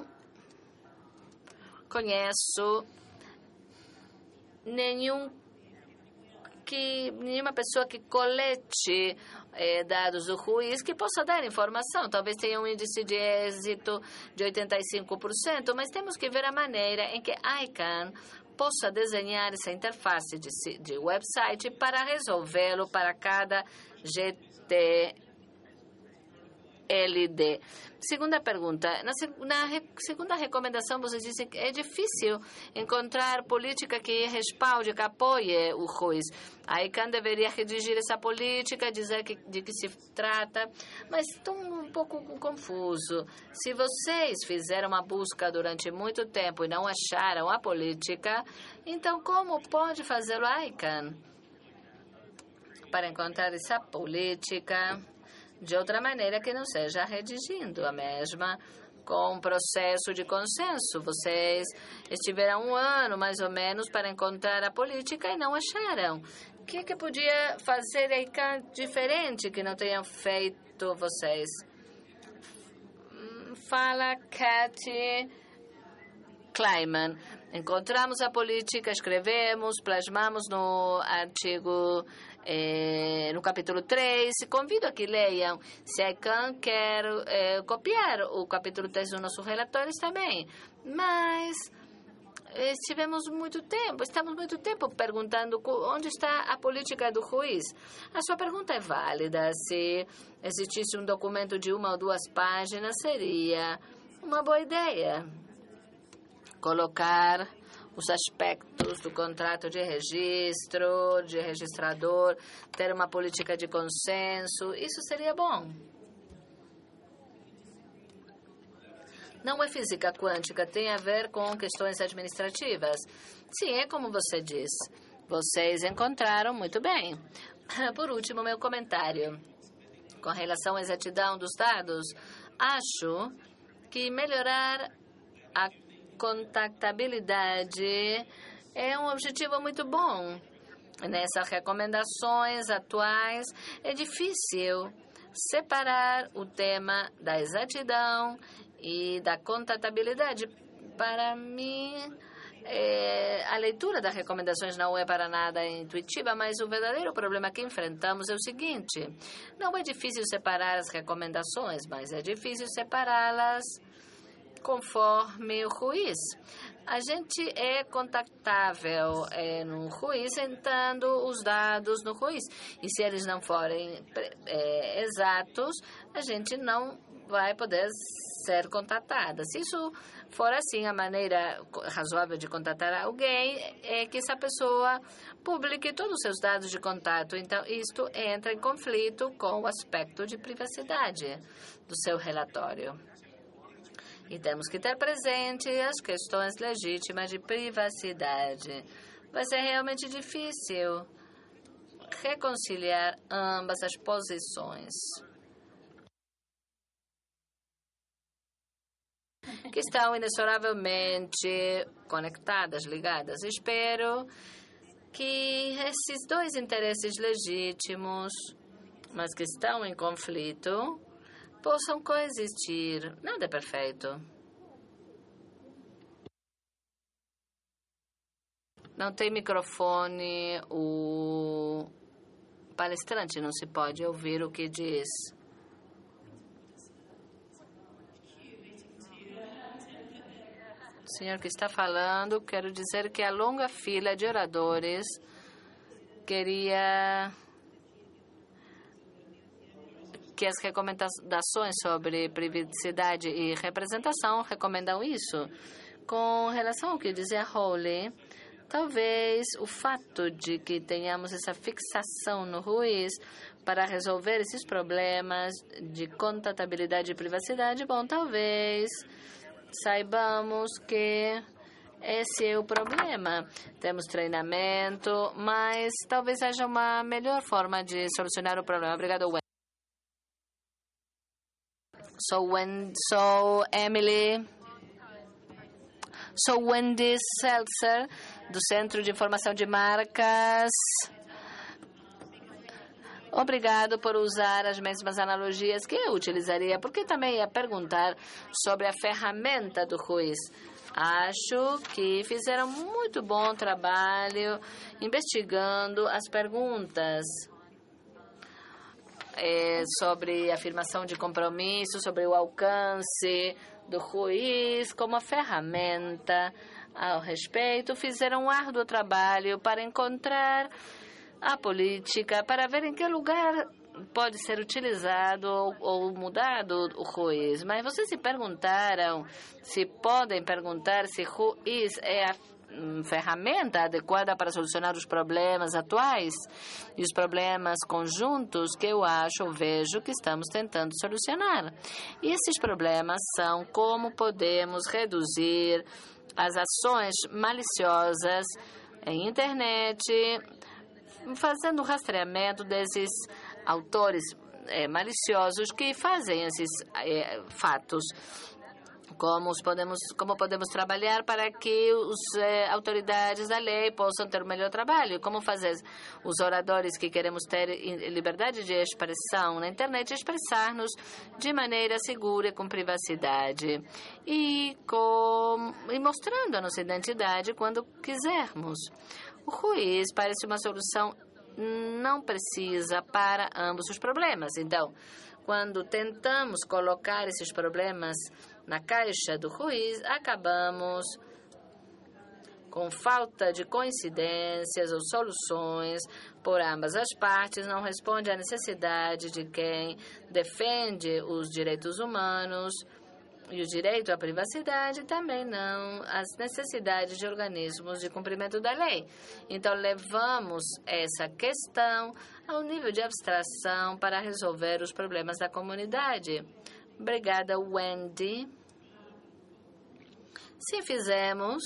conheço nenhum que nenhuma pessoa que colete eh, dados do juiz que possa dar informação. Talvez tenha um índice de êxito de oitenta e cinco por cento, mas temos que ver a maneira em que a ICANN possa desenhar essa interface de, de website para resolvê-lo para cada G T L D. Segunda pergunta. Na, na re, segunda recomendação, vocês dizem que é difícil encontrar política que respalde, que apoie o juiz. A ICANN deveria redigir essa política, dizer que, de que se trata, mas estou um pouco confuso. Se vocês fizeram uma busca durante muito tempo e não acharam a política, então como pode fazê-lo a ICANN para encontrar essa política de outra maneira que não seja redigindo a mesma com um processo de consenso? Vocês estiveram um ano, mais ou menos, para encontrar a política e não acharam. O que, que podia fazer a ICANN diferente que não tenham feito vocês? Fala, Cathy Kleiman. Encontramos a política, escrevemos, plasmamos no artigo É, no capítulo três, convido a que leiam. Se a ICANN quer é, copiar o capítulo três do nosso relatório, está bem. Mas estivemos muito tempo, estamos muito tempo perguntando onde está a política do juiz. A sua pergunta é válida. Se existisse um documento de uma ou duas páginas, seria uma boa ideia colocar os aspectos do contrato de registro, de registrador, ter uma política de consenso, isso seria bom. Não é física quântica, tem a ver com questões administrativas. Sim, é como você diz. Vocês encontraram muito bem. Por último, meu comentário. Com relação à exatidão dos dados, acho que melhorar a contactabilidade é um objetivo muito bom. Nessas recomendações atuais, é difícil separar o tema da exatidão e da contactabilidade. Para mim, é, a leitura das recomendações não é para nada intuitiva, mas o verdadeiro problema que enfrentamos é o seguinte: não é difícil separar as recomendações, mas é difícil separá-las conforme o juiz. A gente é contactável é, no juiz, entrando os dados no juiz. E se eles não forem é, exatos, a gente não vai poder ser contatada. Se isso for assim, a maneira razoável de contatar alguém é que essa pessoa publique todos os seus dados de contato. Então, isto entra em conflito com o aspecto de privacidade do seu relatório. E temos que ter presente as questões legítimas de privacidade. Vai ser realmente difícil reconciliar ambas as posições, que estão inexoravelmente conectadas, ligadas. Espero que esses dois interesses legítimos, mas que estão em conflito, possam coexistir. Nada é perfeito. Não tem microfone, o palestrante não se pode ouvir o que diz. O senhor que está falando, quero dizer que a longa fila de oradores queria que as recomendações sobre privacidade e representação recomendam isso. Com relação ao que dizia Holly, talvez o fato de que tenhamos essa fixação no juiz para resolver esses problemas de contabilidade e privacidade, bom, talvez saibamos que esse é o problema. Temos treinamento, mas talvez haja uma melhor forma de solucionar o problema. Obrigada, Wendy. Sou, Wendy, sou Emily. Sou Wendy Seltzer, do Centro de Informação de Marcas. Obrigado por usar as mesmas analogias que eu utilizaria, porque também ia perguntar sobre a ferramenta do juiz. Acho que fizeram muito bom trabalho investigando as perguntas é, sobre afirmação de compromisso, sobre o alcance do juiz como ferramenta ao respeito. Fizeram um árduo trabalho para encontrar a política, para ver em que lugar pode ser utilizado ou, ou mudado o juiz. Mas vocês se perguntaram, se podem perguntar se juiz é a hum, ferramenta adequada para solucionar os problemas atuais e os problemas conjuntos que eu acho ou vejo que estamos tentando solucionar. E esses problemas são como podemos reduzir as ações maliciosas em internet, fazendo rastreamento desses autores é, maliciosos que fazem esses é, fatos. Como podemos, como podemos trabalhar para que as é, autoridades da lei possam ter um melhor trabalho? Como fazer os oradores que queremos ter liberdade de expressão na internet expressar-nos de maneira segura e com privacidade e, com, e mostrando a nossa identidade quando quisermos. O juiz parece uma solução não precisa para ambos os problemas. Então, quando tentamos colocar esses problemas na caixa do juiz, acabamos com falta de coincidências ou soluções por ambas as partes, não responde à necessidade de quem defende os direitos humanos e o direito à privacidade, também não as necessidades de organismos de cumprimento da lei. Então, levamos essa questão ao nível de abstração para resolver os problemas da comunidade. Obrigada, Wendy. Se fizermos,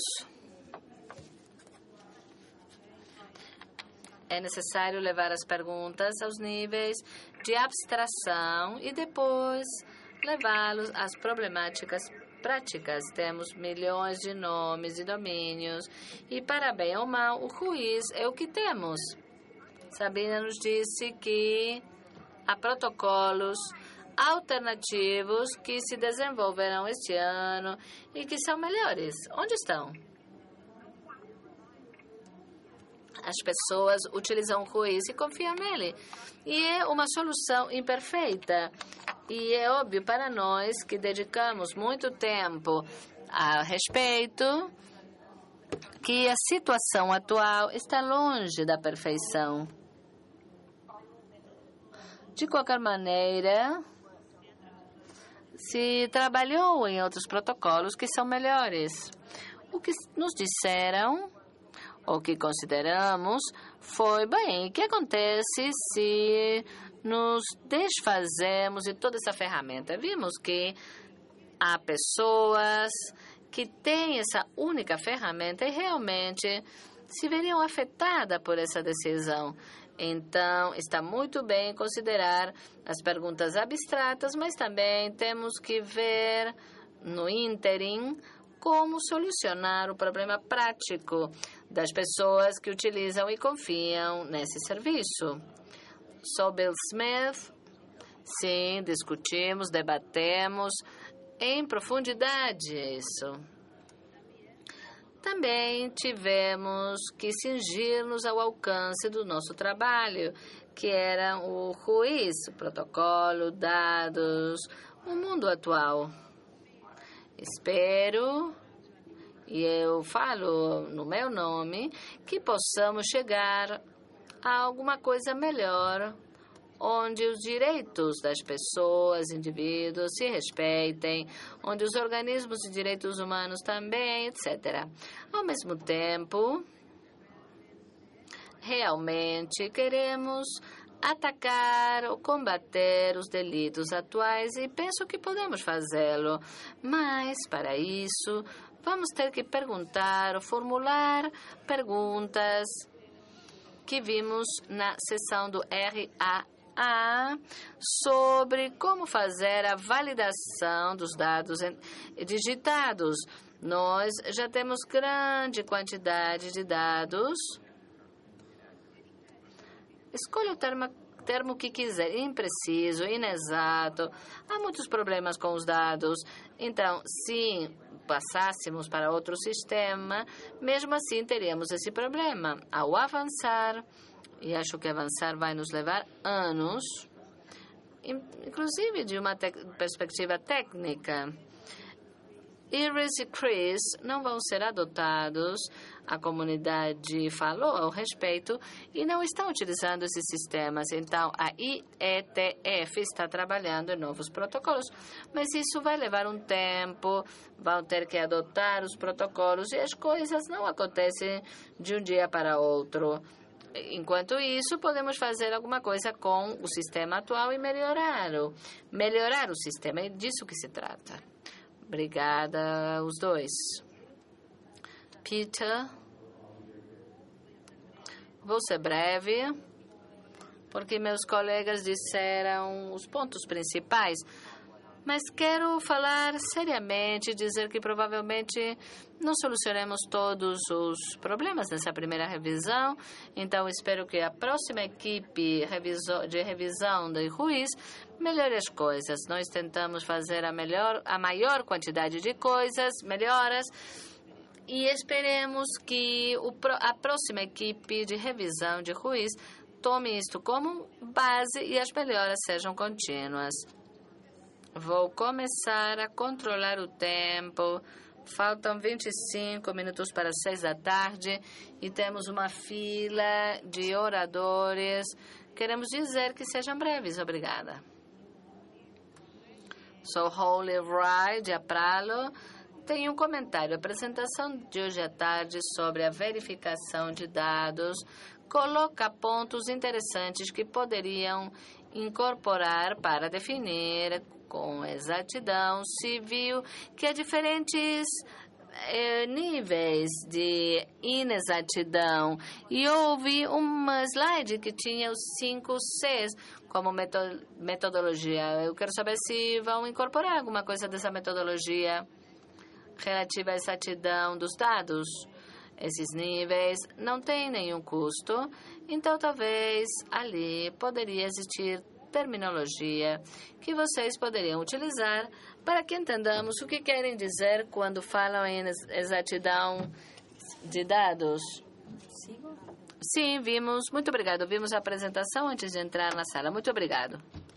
é necessário levar as perguntas aos níveis de abstração e depois levá-los às problemáticas práticas. Temos milhões de nomes e domínios e, para bem ou mal, o juiz é o que temos. Sabina nos disse que há protocolos alternativos que se desenvolverão este ano e que são melhores. Onde estão? As pessoas utilizam o juiz e confiam nele. E é uma solução imperfeita. E é óbvio para nós que dedicamos muito tempo a respeito que a situação atual está longe da perfeição. De qualquer maneira, se trabalhou em outros protocolos que são melhores. O que nos disseram, ou que consideramos, foi, bem, o que acontece se nos desfazemos de toda essa ferramenta? Vimos que há pessoas que têm essa única ferramenta e realmente se veriam afetadas por essa decisão. Então, está muito bem considerar as perguntas abstratas, mas também temos que ver no ínterim como solucionar o problema prático das pessoas que utilizam e confiam nesse serviço. Sou Bill Smith. Sim, discutimos, debatemos em profundidade isso. Também tivemos que cingir-nos ao alcance do nosso trabalho, que era o juiz, o protocolo, dados, o mundo atual. Espero, e eu falo no meu nome, que possamos chegar a alguma coisa melhor onde os direitos das pessoas, indivíduos, se respeitem, onde os organismos de direitos humanos também, etcétera. Ao mesmo tempo, realmente queremos atacar ou combater os delitos atuais e penso que podemos fazê-lo. Mas, para isso, vamos ter que perguntar ou formular perguntas que vimos na sessão do R A A sobre como fazer a validação dos dados digitados. Nós já temos grande quantidade de dados. Escolha o termo, termo que quiser, impreciso, inexato. Há muitos problemas com os dados. Então, se passássemos para outro sistema, mesmo assim teríamos esse problema. Ao avançar, e acho que avançar vai nos levar anos, inclusive de uma perspectiva técnica, Iris e Chris não vão ser adotados. A comunidade falou ao respeito e não estão utilizando esses sistemas. Então, a I E T F está trabalhando em novos protocolos. Mas isso vai levar um tempo, vão ter que adotar os protocolos e as coisas não acontecem de um dia para outro. Enquanto isso, podemos fazer alguma coisa com o sistema atual e melhorar o, melhorar o sistema. É disso que se trata. Obrigada, os dois. Peter, vou ser breve, porque meus colegas disseram os pontos principais, mas quero falar seriamente, dizer que provavelmente não solucionemos todos os problemas nessa primeira revisão, então espero que a próxima equipe de revisão de Ruiz melhore as coisas. Nós tentamos fazer a, melhor, a maior quantidade de coisas, melhoras, e esperemos que o, a próxima equipe de revisão de Ruiz tome isto como base e as melhoras sejam contínuas. Vou começar a controlar o tempo. Faltam vinte e cinco minutos para as seis da tarde e temos uma fila de oradores. Queremos dizer que sejam breves. Obrigada. Sou Holly Wright, de Apralo. Tenho um comentário. A apresentação de hoje à tarde sobre a verificação de dados coloca pontos interessantes que poderiam incorporar para definir com exatidão se viu que há diferentes eh, níveis de inexatidão. E houve uma slide que tinha os cinco Cs como metodologia. Eu quero saber se vão incorporar alguma coisa dessa metodologia relativa à exatidão dos dados. Esses níveis não têm nenhum custo, então talvez ali poderia existir terminologia que vocês poderiam utilizar para que entendamos o que querem dizer quando falam em exatidão de dados. Sim, vimos. Muito obrigado. Vimos a apresentação antes de entrar na sala. Muito obrigado.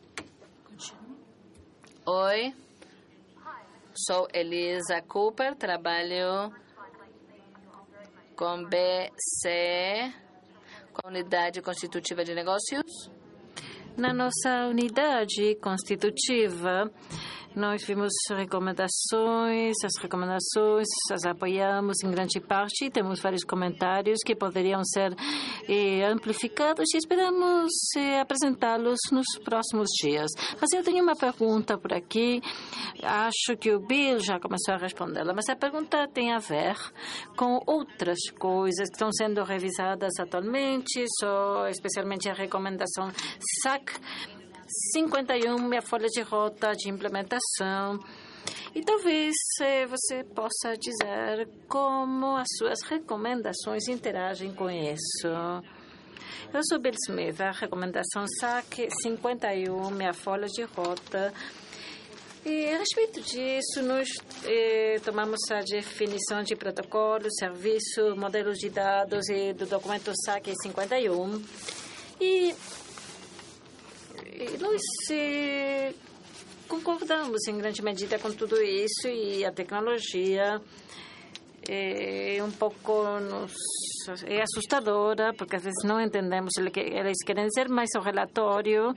Oi. Sou Elisa Cooper. Trabalho com B C, com Unidade Constitutiva de Negócios. Na nossa unidade constitutiva, nós vimos recomendações, as recomendações as apoiamos em grande parte e temos vários comentários que poderiam ser eh, amplificados e esperamos eh, apresentá-los nos próximos dias. Mas eu tenho uma pergunta por aqui, acho que o Bill já começou a respondê-la, mas a pergunta tem a ver com outras coisas que estão sendo revisadas atualmente, só especialmente a recomendação S A C cinquenta e um, a folha de rota de implementação. E talvez eh, você possa dizer como as suas recomendações interagem com isso. Eu sou Bill Smith, a recomendação S A C cinquenta e um, a folha de rota. E a respeito disso, nós eh, tomamos a definição de protocolo, serviço, modelos de dados e do documento S A C cinquenta e um. E E nós eh, concordamos em grande medida com tudo isso e a tecnologia é um pouco nos, é assustadora, porque às vezes não entendemos o que eles querem dizer, mas o relatório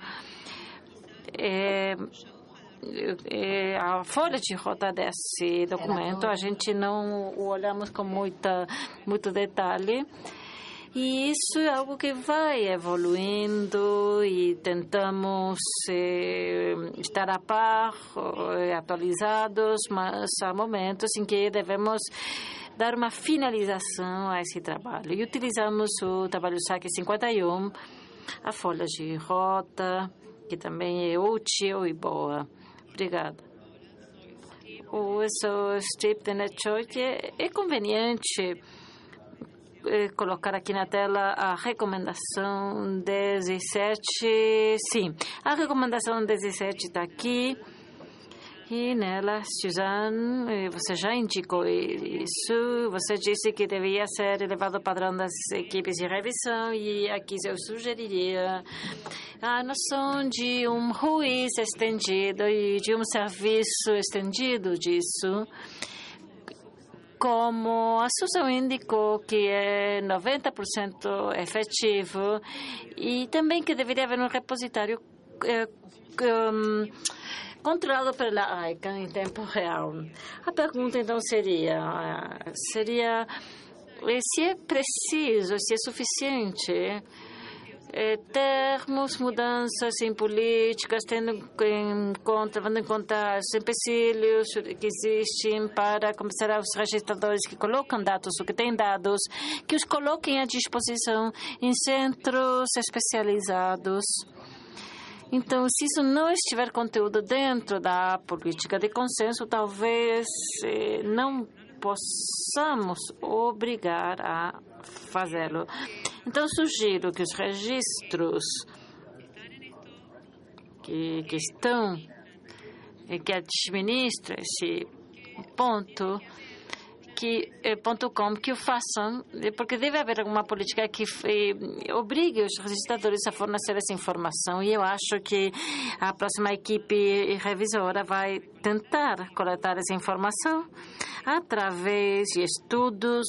é, é, a folha de rota desse documento a gente não o olhamos com muita muito detalhe. E isso é algo que vai evoluindo e tentamos eh, estar a par, eh, atualizados, mas há momentos em que devemos dar uma finalização a esse trabalho. E utilizamos o trabalho S A C cinquenta e um, a folha de rota, que também é útil e boa. Obrigada. O strip de network é, é conveniente colocar aqui na tela a recomendação dezessete. Sim, a recomendação dezessete está aqui. E nela, Suzanne, você já indicou isso. Você disse que deveria ser elevado ao padrão das equipes de revisão. E aqui eu sugeriria a noção de um ruíz estendido e de um serviço estendido disso. Como a Susan indicou, que é noventa por cento efetivo, e também que deveria haver um repositório eh, um, controlado pela A I C A em tempo real. A pergunta, então, seria, seria se é preciso, se é suficiente É, termos mudanças em políticas, tendo em conta, levando em conta os empecilhos que existem para começar aos registradores que colocam dados, ou que têm dados, que os coloquem à disposição em centros especializados. Então, se isso não estiver conteúdo dentro da política de consenso, talvez eh, não possamos obrigar a fazê-lo. Então, sugiro que os registros que, que estão, que administram esse ponto, que ponto com, que o façam, porque deve haver alguma política que eh, obrigue os registradores a fornecer essa informação. E eu acho que a próxima equipe revisora vai tentar coletar essa informação através de estudos.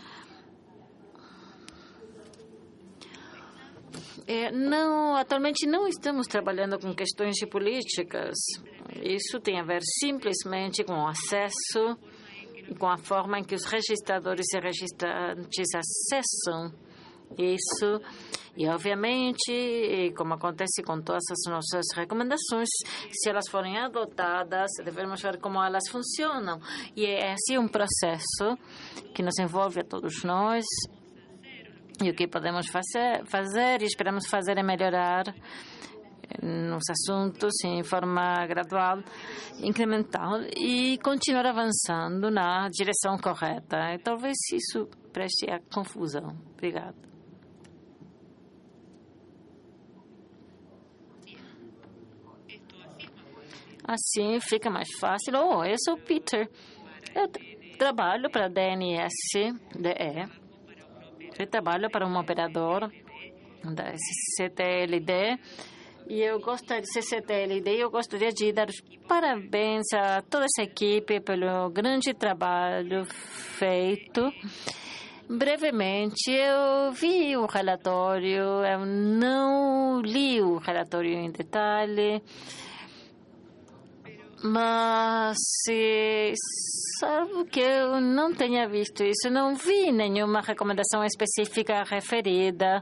É, não, atualmente não estamos trabalhando com questões de políticas. Isso tem a ver simplesmente com o acesso e com a forma em que os registradores e registrantes acessam isso. E, obviamente, como acontece com todas as nossas recomendações, se elas forem adotadas, devemos ver como elas funcionam. E é assim um processo que nos envolve a todos nós. E o que podemos fazer, fazer e esperamos fazer é melhorar nos assuntos em forma gradual, incremental e continuar avançando na direção correta. E talvez isso preste a confusão. Obrigada. Assim fica mais fácil. Oh, eu sou o Peter. Eu trabalho para a D N S D E. Eu trabalho para um operador da C T L D e eu gostaria de C C T L D. Eu gostaria de dar parabéns a toda essa equipe pelo grande trabalho feito. Brevemente, eu vi o relatório, eu não li o relatório em detalhe, mas salvo que eu não tenha visto isso, não vi nenhuma recomendação específica referida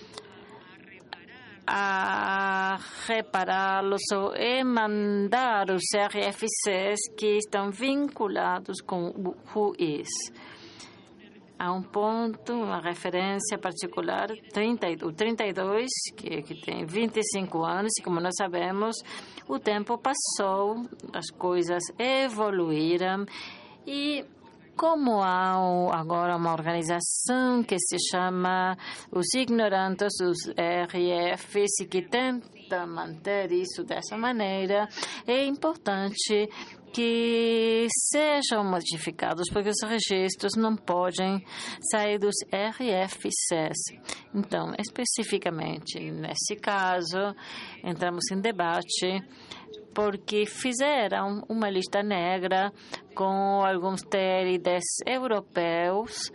a repará-los ou mandar os R F Cs que estão vinculados com o ruíz. Há um ponto, uma referência particular, trinta, o trinta e dois, que, que tem vinte e cinco anos, e como nós sabemos, o tempo passou, as coisas evoluíram, e como há agora uma organização que se chama os ignorantes, os R Fs, que tenta manter isso dessa maneira, é importante que sejam modificados, porque os registros não podem sair dos R F Cs. Então, especificamente nesse caso, entramos em debate porque fizeram uma lista negra com alguns T L Ds europeus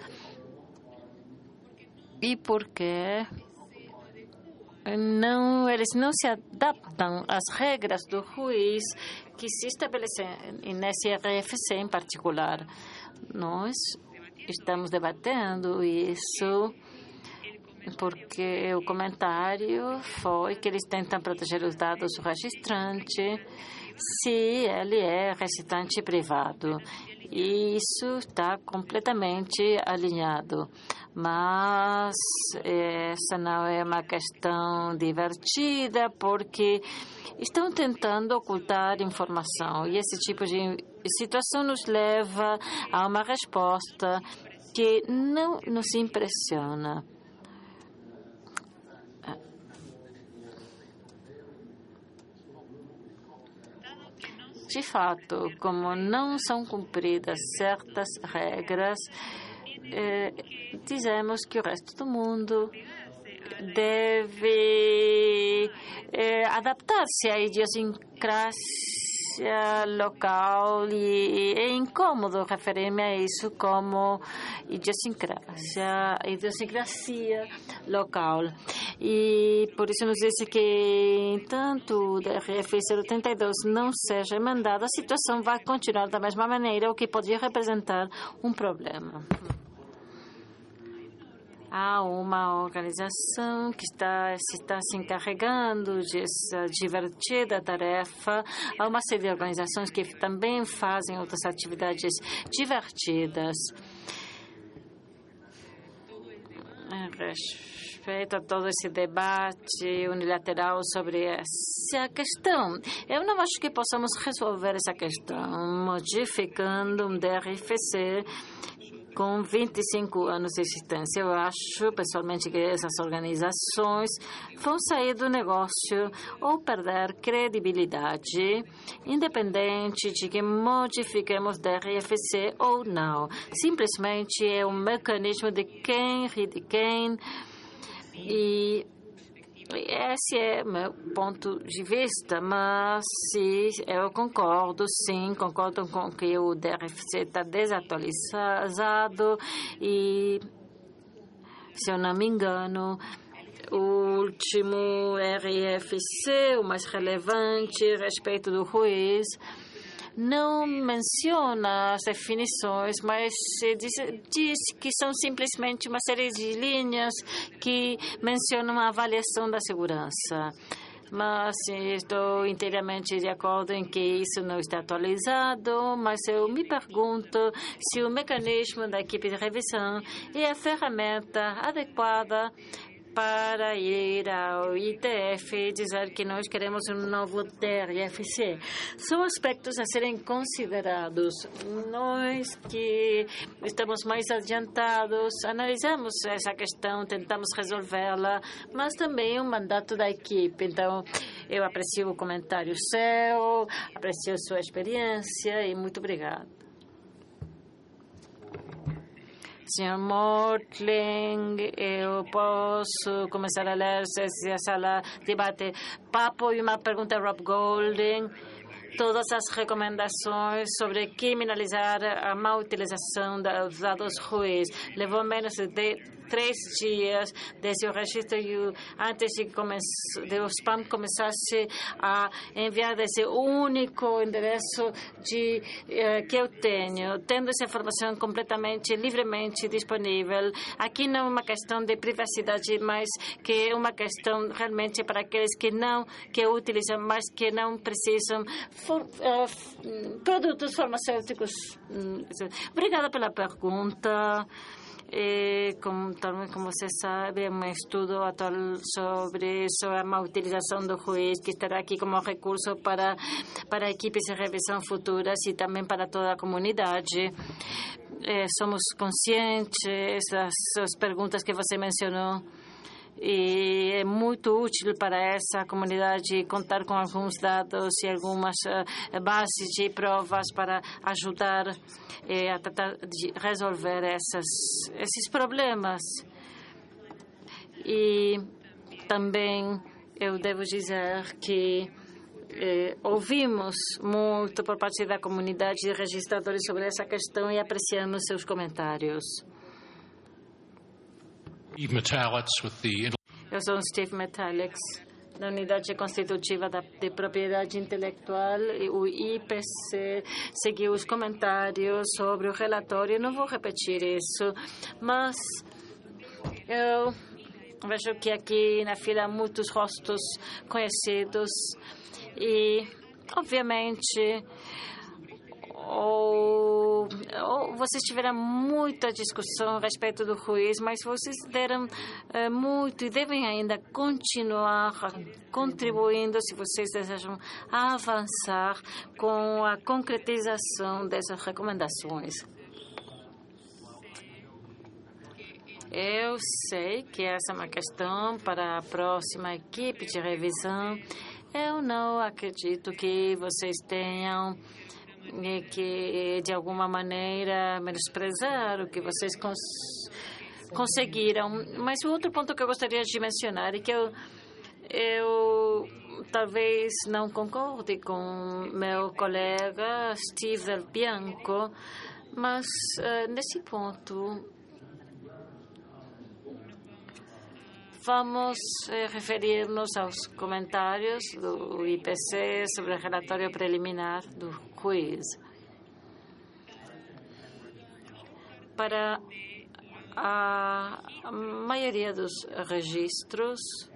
e porque não, eles não se adaptam às regras do juiz que se estabelecem nesse R F C em particular. Nós estamos debatendo isso porque o comentário foi que eles tentam proteger os dados do registrante se ele é registrante privado. E isso está completamente alinhado. Mas essa não é uma questão divertida, porque estão tentando ocultar informação. E esse tipo de situação nos leva a uma resposta que não nos impressiona. De fato, como não são cumpridas certas regras, eh, dizemos que o resto do mundo deve eh, adaptar-se à idiosincrasia local e é incômodo referir-me a isso como idiosincrasia, idiosincrasia local. E por isso nos disse que, enquanto o D R F zero oitenta e dois não seja emendado, a situação vai continuar da mesma maneira, o que poderia representar um problema. Há uma organização que está se, está se encarregando dessa divertida tarefa. Há uma série de organizações que também fazem outras atividades divertidas. Em respeito a todo esse debate unilateral sobre essa questão, eu não acho que possamos resolver essa questão modificando um D R F C com vinte e cinco anos de existência. Eu acho, pessoalmente, que essas organizações vão sair do negócio ou perder credibilidade, independente de que modifiquemos D R F C ou não. Simplesmente é um mecanismo de quem ri de quem. E esse é meu ponto de vista, mas sim, eu concordo, sim, concordo com que o D R F C está desatualizado e, se eu não me engano, o último R F C, o mais relevante, a respeito do juiz, não menciona as definições, mas diz, diz que são simplesmente uma série de linhas que mencionam a avaliação da segurança. Mas estou inteiramente de acordo em que isso não está atualizado, mas eu me pergunto se o mecanismo da equipe de revisão é a ferramenta adequada para ir ao I T F e dizer que nós queremos um novo D R F C. São aspectos a serem considerados. Nós que estamos mais adiantados, analisamos essa questão, tentamos resolvê-la, mas também um mandato da equipe. Então, eu aprecio o comentário seu, aprecio a sua experiência e muito obrigada. senhor Mortling, eu posso começar a ler essa sala de debate papo e uma pergunta a Rob Golding. Todas as recomendações sobre criminalizar a má utilização dos dados ruins. Levou menos de três dias desde o registro e antes de, de o spam começasse a enviar desse único endereço de, eh, que eu tenho, tendo essa informação completamente, livremente disponível. Aqui não é uma questão de privacidade, mas que é uma questão realmente para aqueles que não, que utilizam, mas que não precisam for, uh, produtos farmacêuticos. Obrigada pela pergunta. E, como, como você sabe, é um estudo atual sobre, sobre a má utilização do juiz, que estará aqui como recurso para, para equipes de revisão futuras e também para toda a comunidade. É, somos conscientes das, das perguntas que você mencionou E é muito útil para essa comunidade contar com alguns dados e algumas uh, bases de provas para ajudar uh, a tratar de resolver essas, esses problemas. E também eu devo dizer que eh, ouvimos muito por parte da comunidade de registradores sobre essa questão e apreciamos seus comentários. Steve Metallics with the... Eu sou Steve Metallics, da Unidade Constitutiva da, de Propriedade Intelectual. E o I P C seguiu os comentários sobre o relatório. Não vou repetir isso, mas eu vejo que aqui na fila há muitos rostos conhecidos e, obviamente, ou, ou vocês tiveram muita discussão a respeito do juiz, mas vocês deram é, muito e devem ainda continuar contribuindo se vocês desejam avançar com a concretização dessas recomendações. Eu sei que essa é uma questão para a próxima equipe de revisão. Eu não acredito que vocês tenham que, de alguma maneira, menosprezar o que vocês cons conseguiram. Mas o outro ponto que eu gostaria de mencionar é que eu, eu talvez não concorde com meu colega Steve Del Bianco, mas uh, nesse ponto vamos eh, referir-nos aos comentários do I P C sobre o relatório preliminar do juiz. Para a maioria dos registros,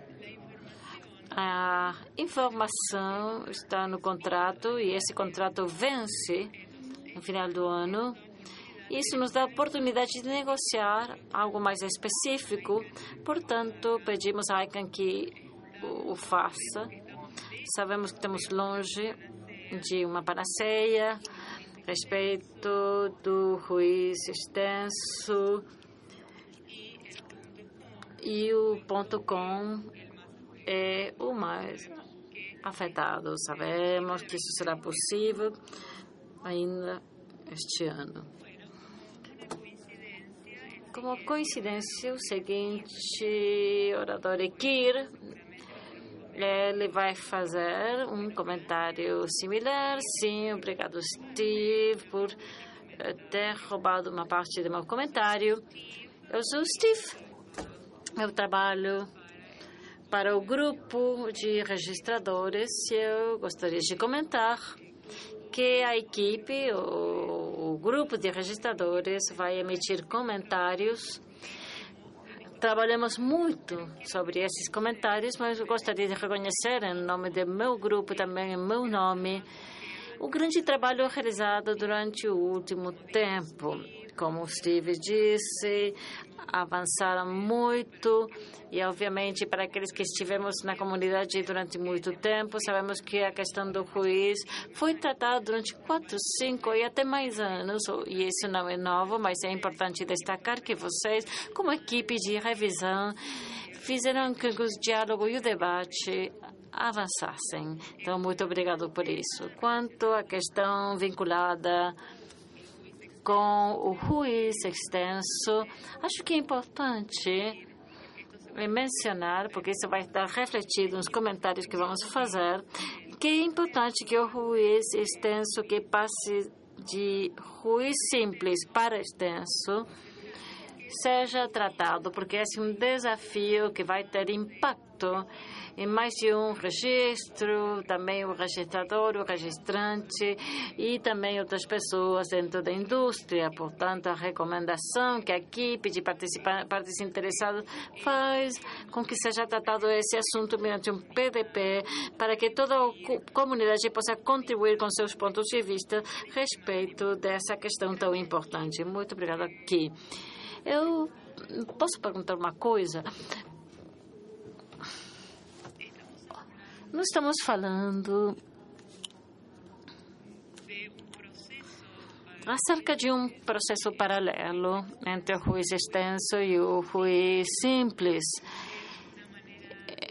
a informação está no contrato e esse contrato vence no final do ano. Isso nos dá a oportunidade de negociar algo mais específico. Portanto, pedimos à I C A N que o, o faça. Sabemos que estamos longe de uma panaceia a respeito do juiz extenso. E o ponto com é o mais afetado. Sabemos que isso será possível ainda este ano. Como coincidência, o seguinte orador é Kir. Ele vai fazer um comentário similar. Sim, obrigado, Steve, por ter roubado uma parte do meu comentário. Eu sou o Steve. Eu trabalho para o grupo de registradores e eu gostaria de comentar que a equipe, o, o grupo de registradores, vai emitir comentários. Trabalhamos muito sobre esses comentários, mas eu gostaria de reconhecer, em nome do meu grupo, também em meu nome, o grande trabalho realizado durante o último tempo. Como o Steve disse, avançaram muito e, obviamente, para aqueles que estivemos na comunidade durante muito tempo, sabemos que a questão do juiz foi tratada durante quatro, cinco e até mais anos, e isso não é novo, mas é importante destacar que vocês, como equipe de revisão, fizeram com que o diálogo e o debate avançassem. Então, muito obrigado por isso. Quanto à questão vinculada com o juiz extenso, acho que é importante mencionar, porque isso vai estar refletido nos comentários que vamos fazer, que é importante que o juiz extenso que passe de juiz simples para extenso seja tratado, porque esse é um desafio que vai ter impacto em mais de um registro, também o registrador, o registrante e também outras pessoas dentro da indústria. Portanto, a recomendação que a equipe de partes interessadas faz com que seja tratado esse assunto mediante um P D P para que toda a comunidade possa contribuir com seus pontos de vista a respeito dessa questão tão importante. Muito obrigada aqui. Eu posso perguntar uma coisa? Nós estamos falando acerca de um processo paralelo entre o juiz extenso e o juiz simples.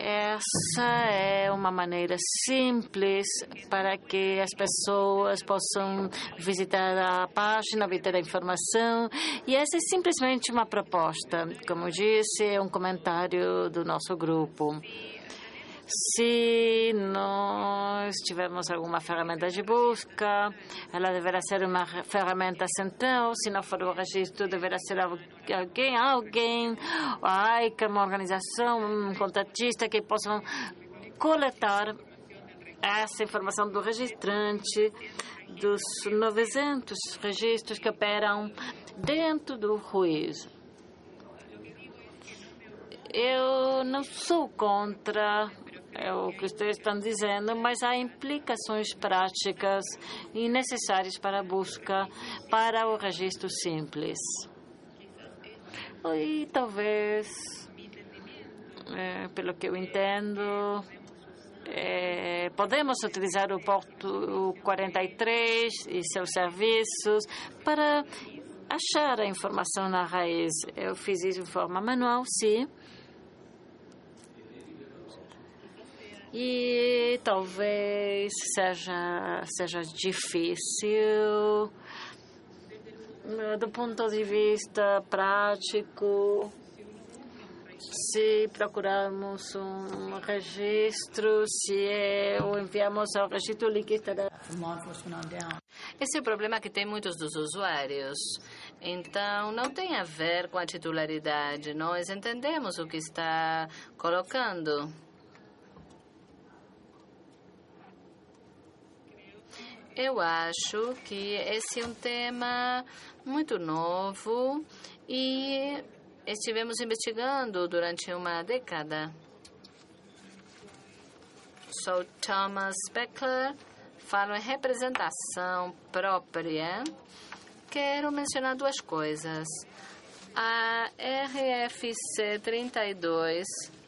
Essa é uma maneira simples para que as pessoas possam visitar a página, obter a informação. E essa é simplesmente uma proposta. Como disse, é um comentário do nosso grupo. Se nós tivermos alguma ferramenta de busca, ela deverá ser uma ferramenta central. Se não for o registro, deverá ser alguém, alguém, a I C A, uma organização, um contratista que possam coletar essa informação do registrante, dos novecentos registros que operam dentro do juízo. Eu não sou contra é o que vocês estão dizendo, mas há implicações práticas e necessárias para a busca para o registro simples. E talvez, é, pelo que eu entendo, é, podemos utilizar o porto quarenta e três e seus serviços para achar a informação na raiz. Eu fiz isso de forma manual, sim. E talvez seja, seja difícil do ponto de vista prático, se procurarmos um registro, se é, ou enviamos ao registro líquido. Esse é o problema que tem muitos dos usuários. Então, não tem a ver com a titularidade. Nós entendemos o que está colocando. Eu acho que esse é um tema muito novo e estivemos investigando durante uma década. Sou Thomas Beckler, falo em representação própria. Quero mencionar duas coisas. A R F C trinta e dois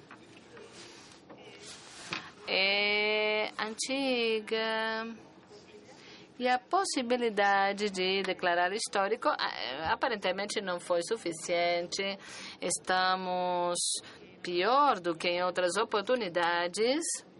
é antiga. E a possibilidade de declarar histórico aparentemente não foi suficiente. Estamos pior do que em outras oportunidades.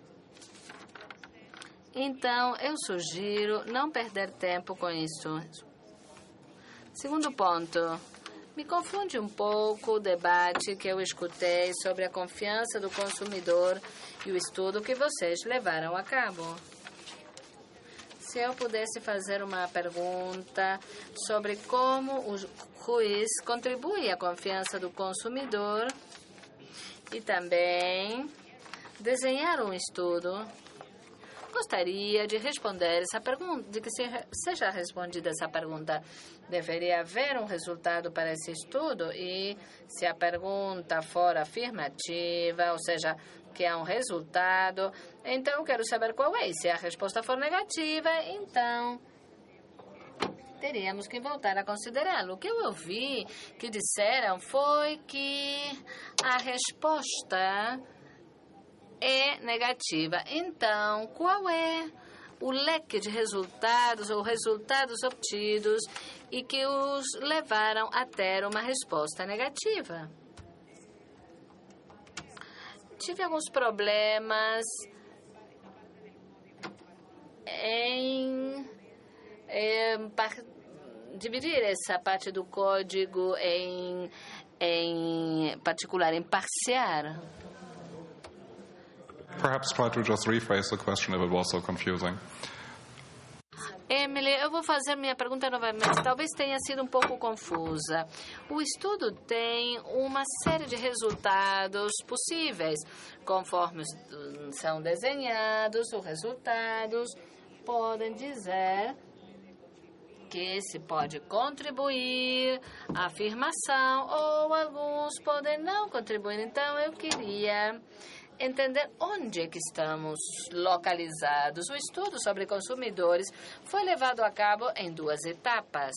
Então, eu sugiro não perder tempo com isso. Segundo ponto, me confunde um pouco o debate que eu escutei sobre a confiança do consumidor e o estudo que vocês levaram a cabo. Se eu pudesse fazer uma pergunta sobre como o juiz contribui à confiança do consumidor e também desenhar um estudo, gostaria de responder essa pergunta, de que seja respondida essa pergunta. Deveria haver um resultado para esse estudo e se a pergunta for afirmativa, ou seja, que há um resultado, então quero saber qual é. E se a resposta for negativa, então teríamos que voltar a considerá-lo. O que eu ouvi que disseram foi que a resposta é negativa. Então, qual é o leque de resultados ou resultados obtidos e que os levaram a ter uma resposta negativa? Tive alguns problemas em, em par, dividir essa parte do código em, em particular, em parciar. Perhaps try to just rephrase the question if it was so confusing. Emily, eu vou fazer minha pergunta novamente. Talvez tenha sido um pouco confusa. O estudo tem uma série de resultados possíveis. Conforme são desenhados, os resultados podem dizer que se pode contribuir à afirmação ou alguns podem não contribuir. Então, eu queria entender onde é que estamos localizados. O estudo sobre consumidores foi levado a cabo em duas etapas,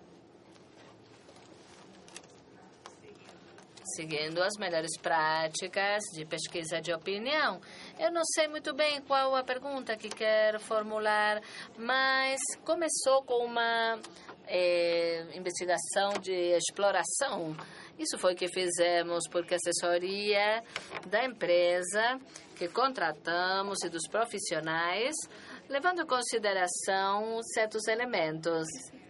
seguindo as melhores práticas de pesquisa de opinião. Eu não sei muito bem qual a pergunta que quero formular, mas começou com uma é, investigação de exploração Isso foi o que fizemos, porque a assessoria da empresa que contratamos e dos profissionais, levando em consideração certos elementos.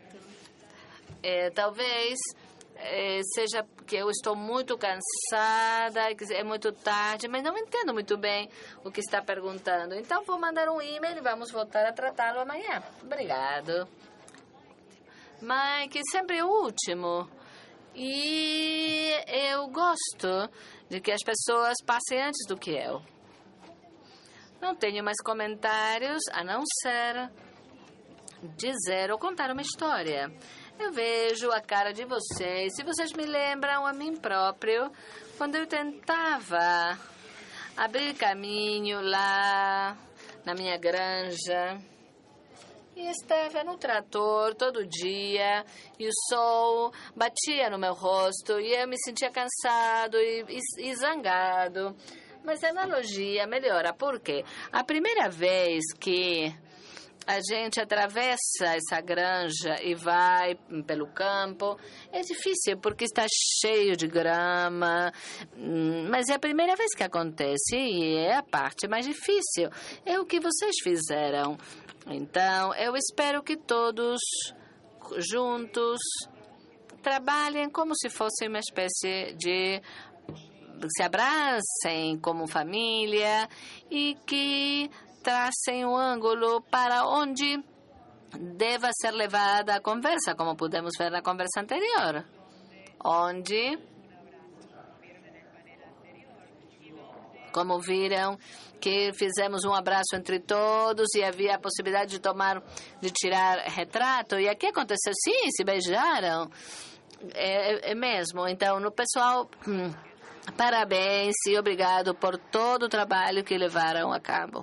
É, talvez é, seja que eu estou muito cansada, que é muito tarde, mas não entendo muito bem o que está perguntando. Então, vou mandar um e-mail e vamos voltar a tratá-lo amanhã. Obrigado. Mike, sempre o último. E eu gosto de que as pessoas passem antes do que eu. Não tenho mais comentários, a não ser dizer ou contar uma história. Eu vejo a cara de vocês, se vocês me lembram a mim próprio, quando eu tentava abrir caminho lá na minha granja. E estava no trator todo dia, e o sol batia no meu rosto, e eu me sentia cansado e, e, e zangado. Mas a analogia melhora, por quê? A primeira vez que a gente atravessa essa granja e vai pelo campo, é difícil porque está cheio de grama, mas é a primeira vez que acontece e é a parte mais difícil. É o que vocês fizeram. Então, eu espero que todos juntos trabalhem como se fosse uma espécie de... se abracem como família e que tracem um ângulo para onde deva ser levada a conversa, como pudemos ver na conversa anterior, onde, como viram, que fizemos um abraço entre todos e havia a possibilidade de tomar, de tirar retrato, e aqui aconteceu, sim, se beijaram, é, é mesmo. Então, no pessoal, hum, parabéns e obrigado por todo o trabalho que levaram a cabo.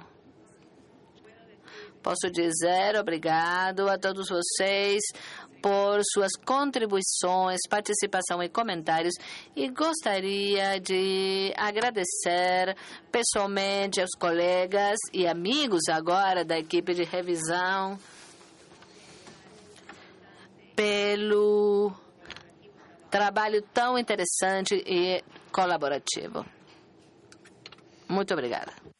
Posso dizer obrigado a todos vocês por suas contribuições, participação e comentários, e gostaria de agradecer pessoalmente aos colegas e amigos agora da equipe de revisão pelo trabalho tão interessante e colaborativo. Muito obrigada.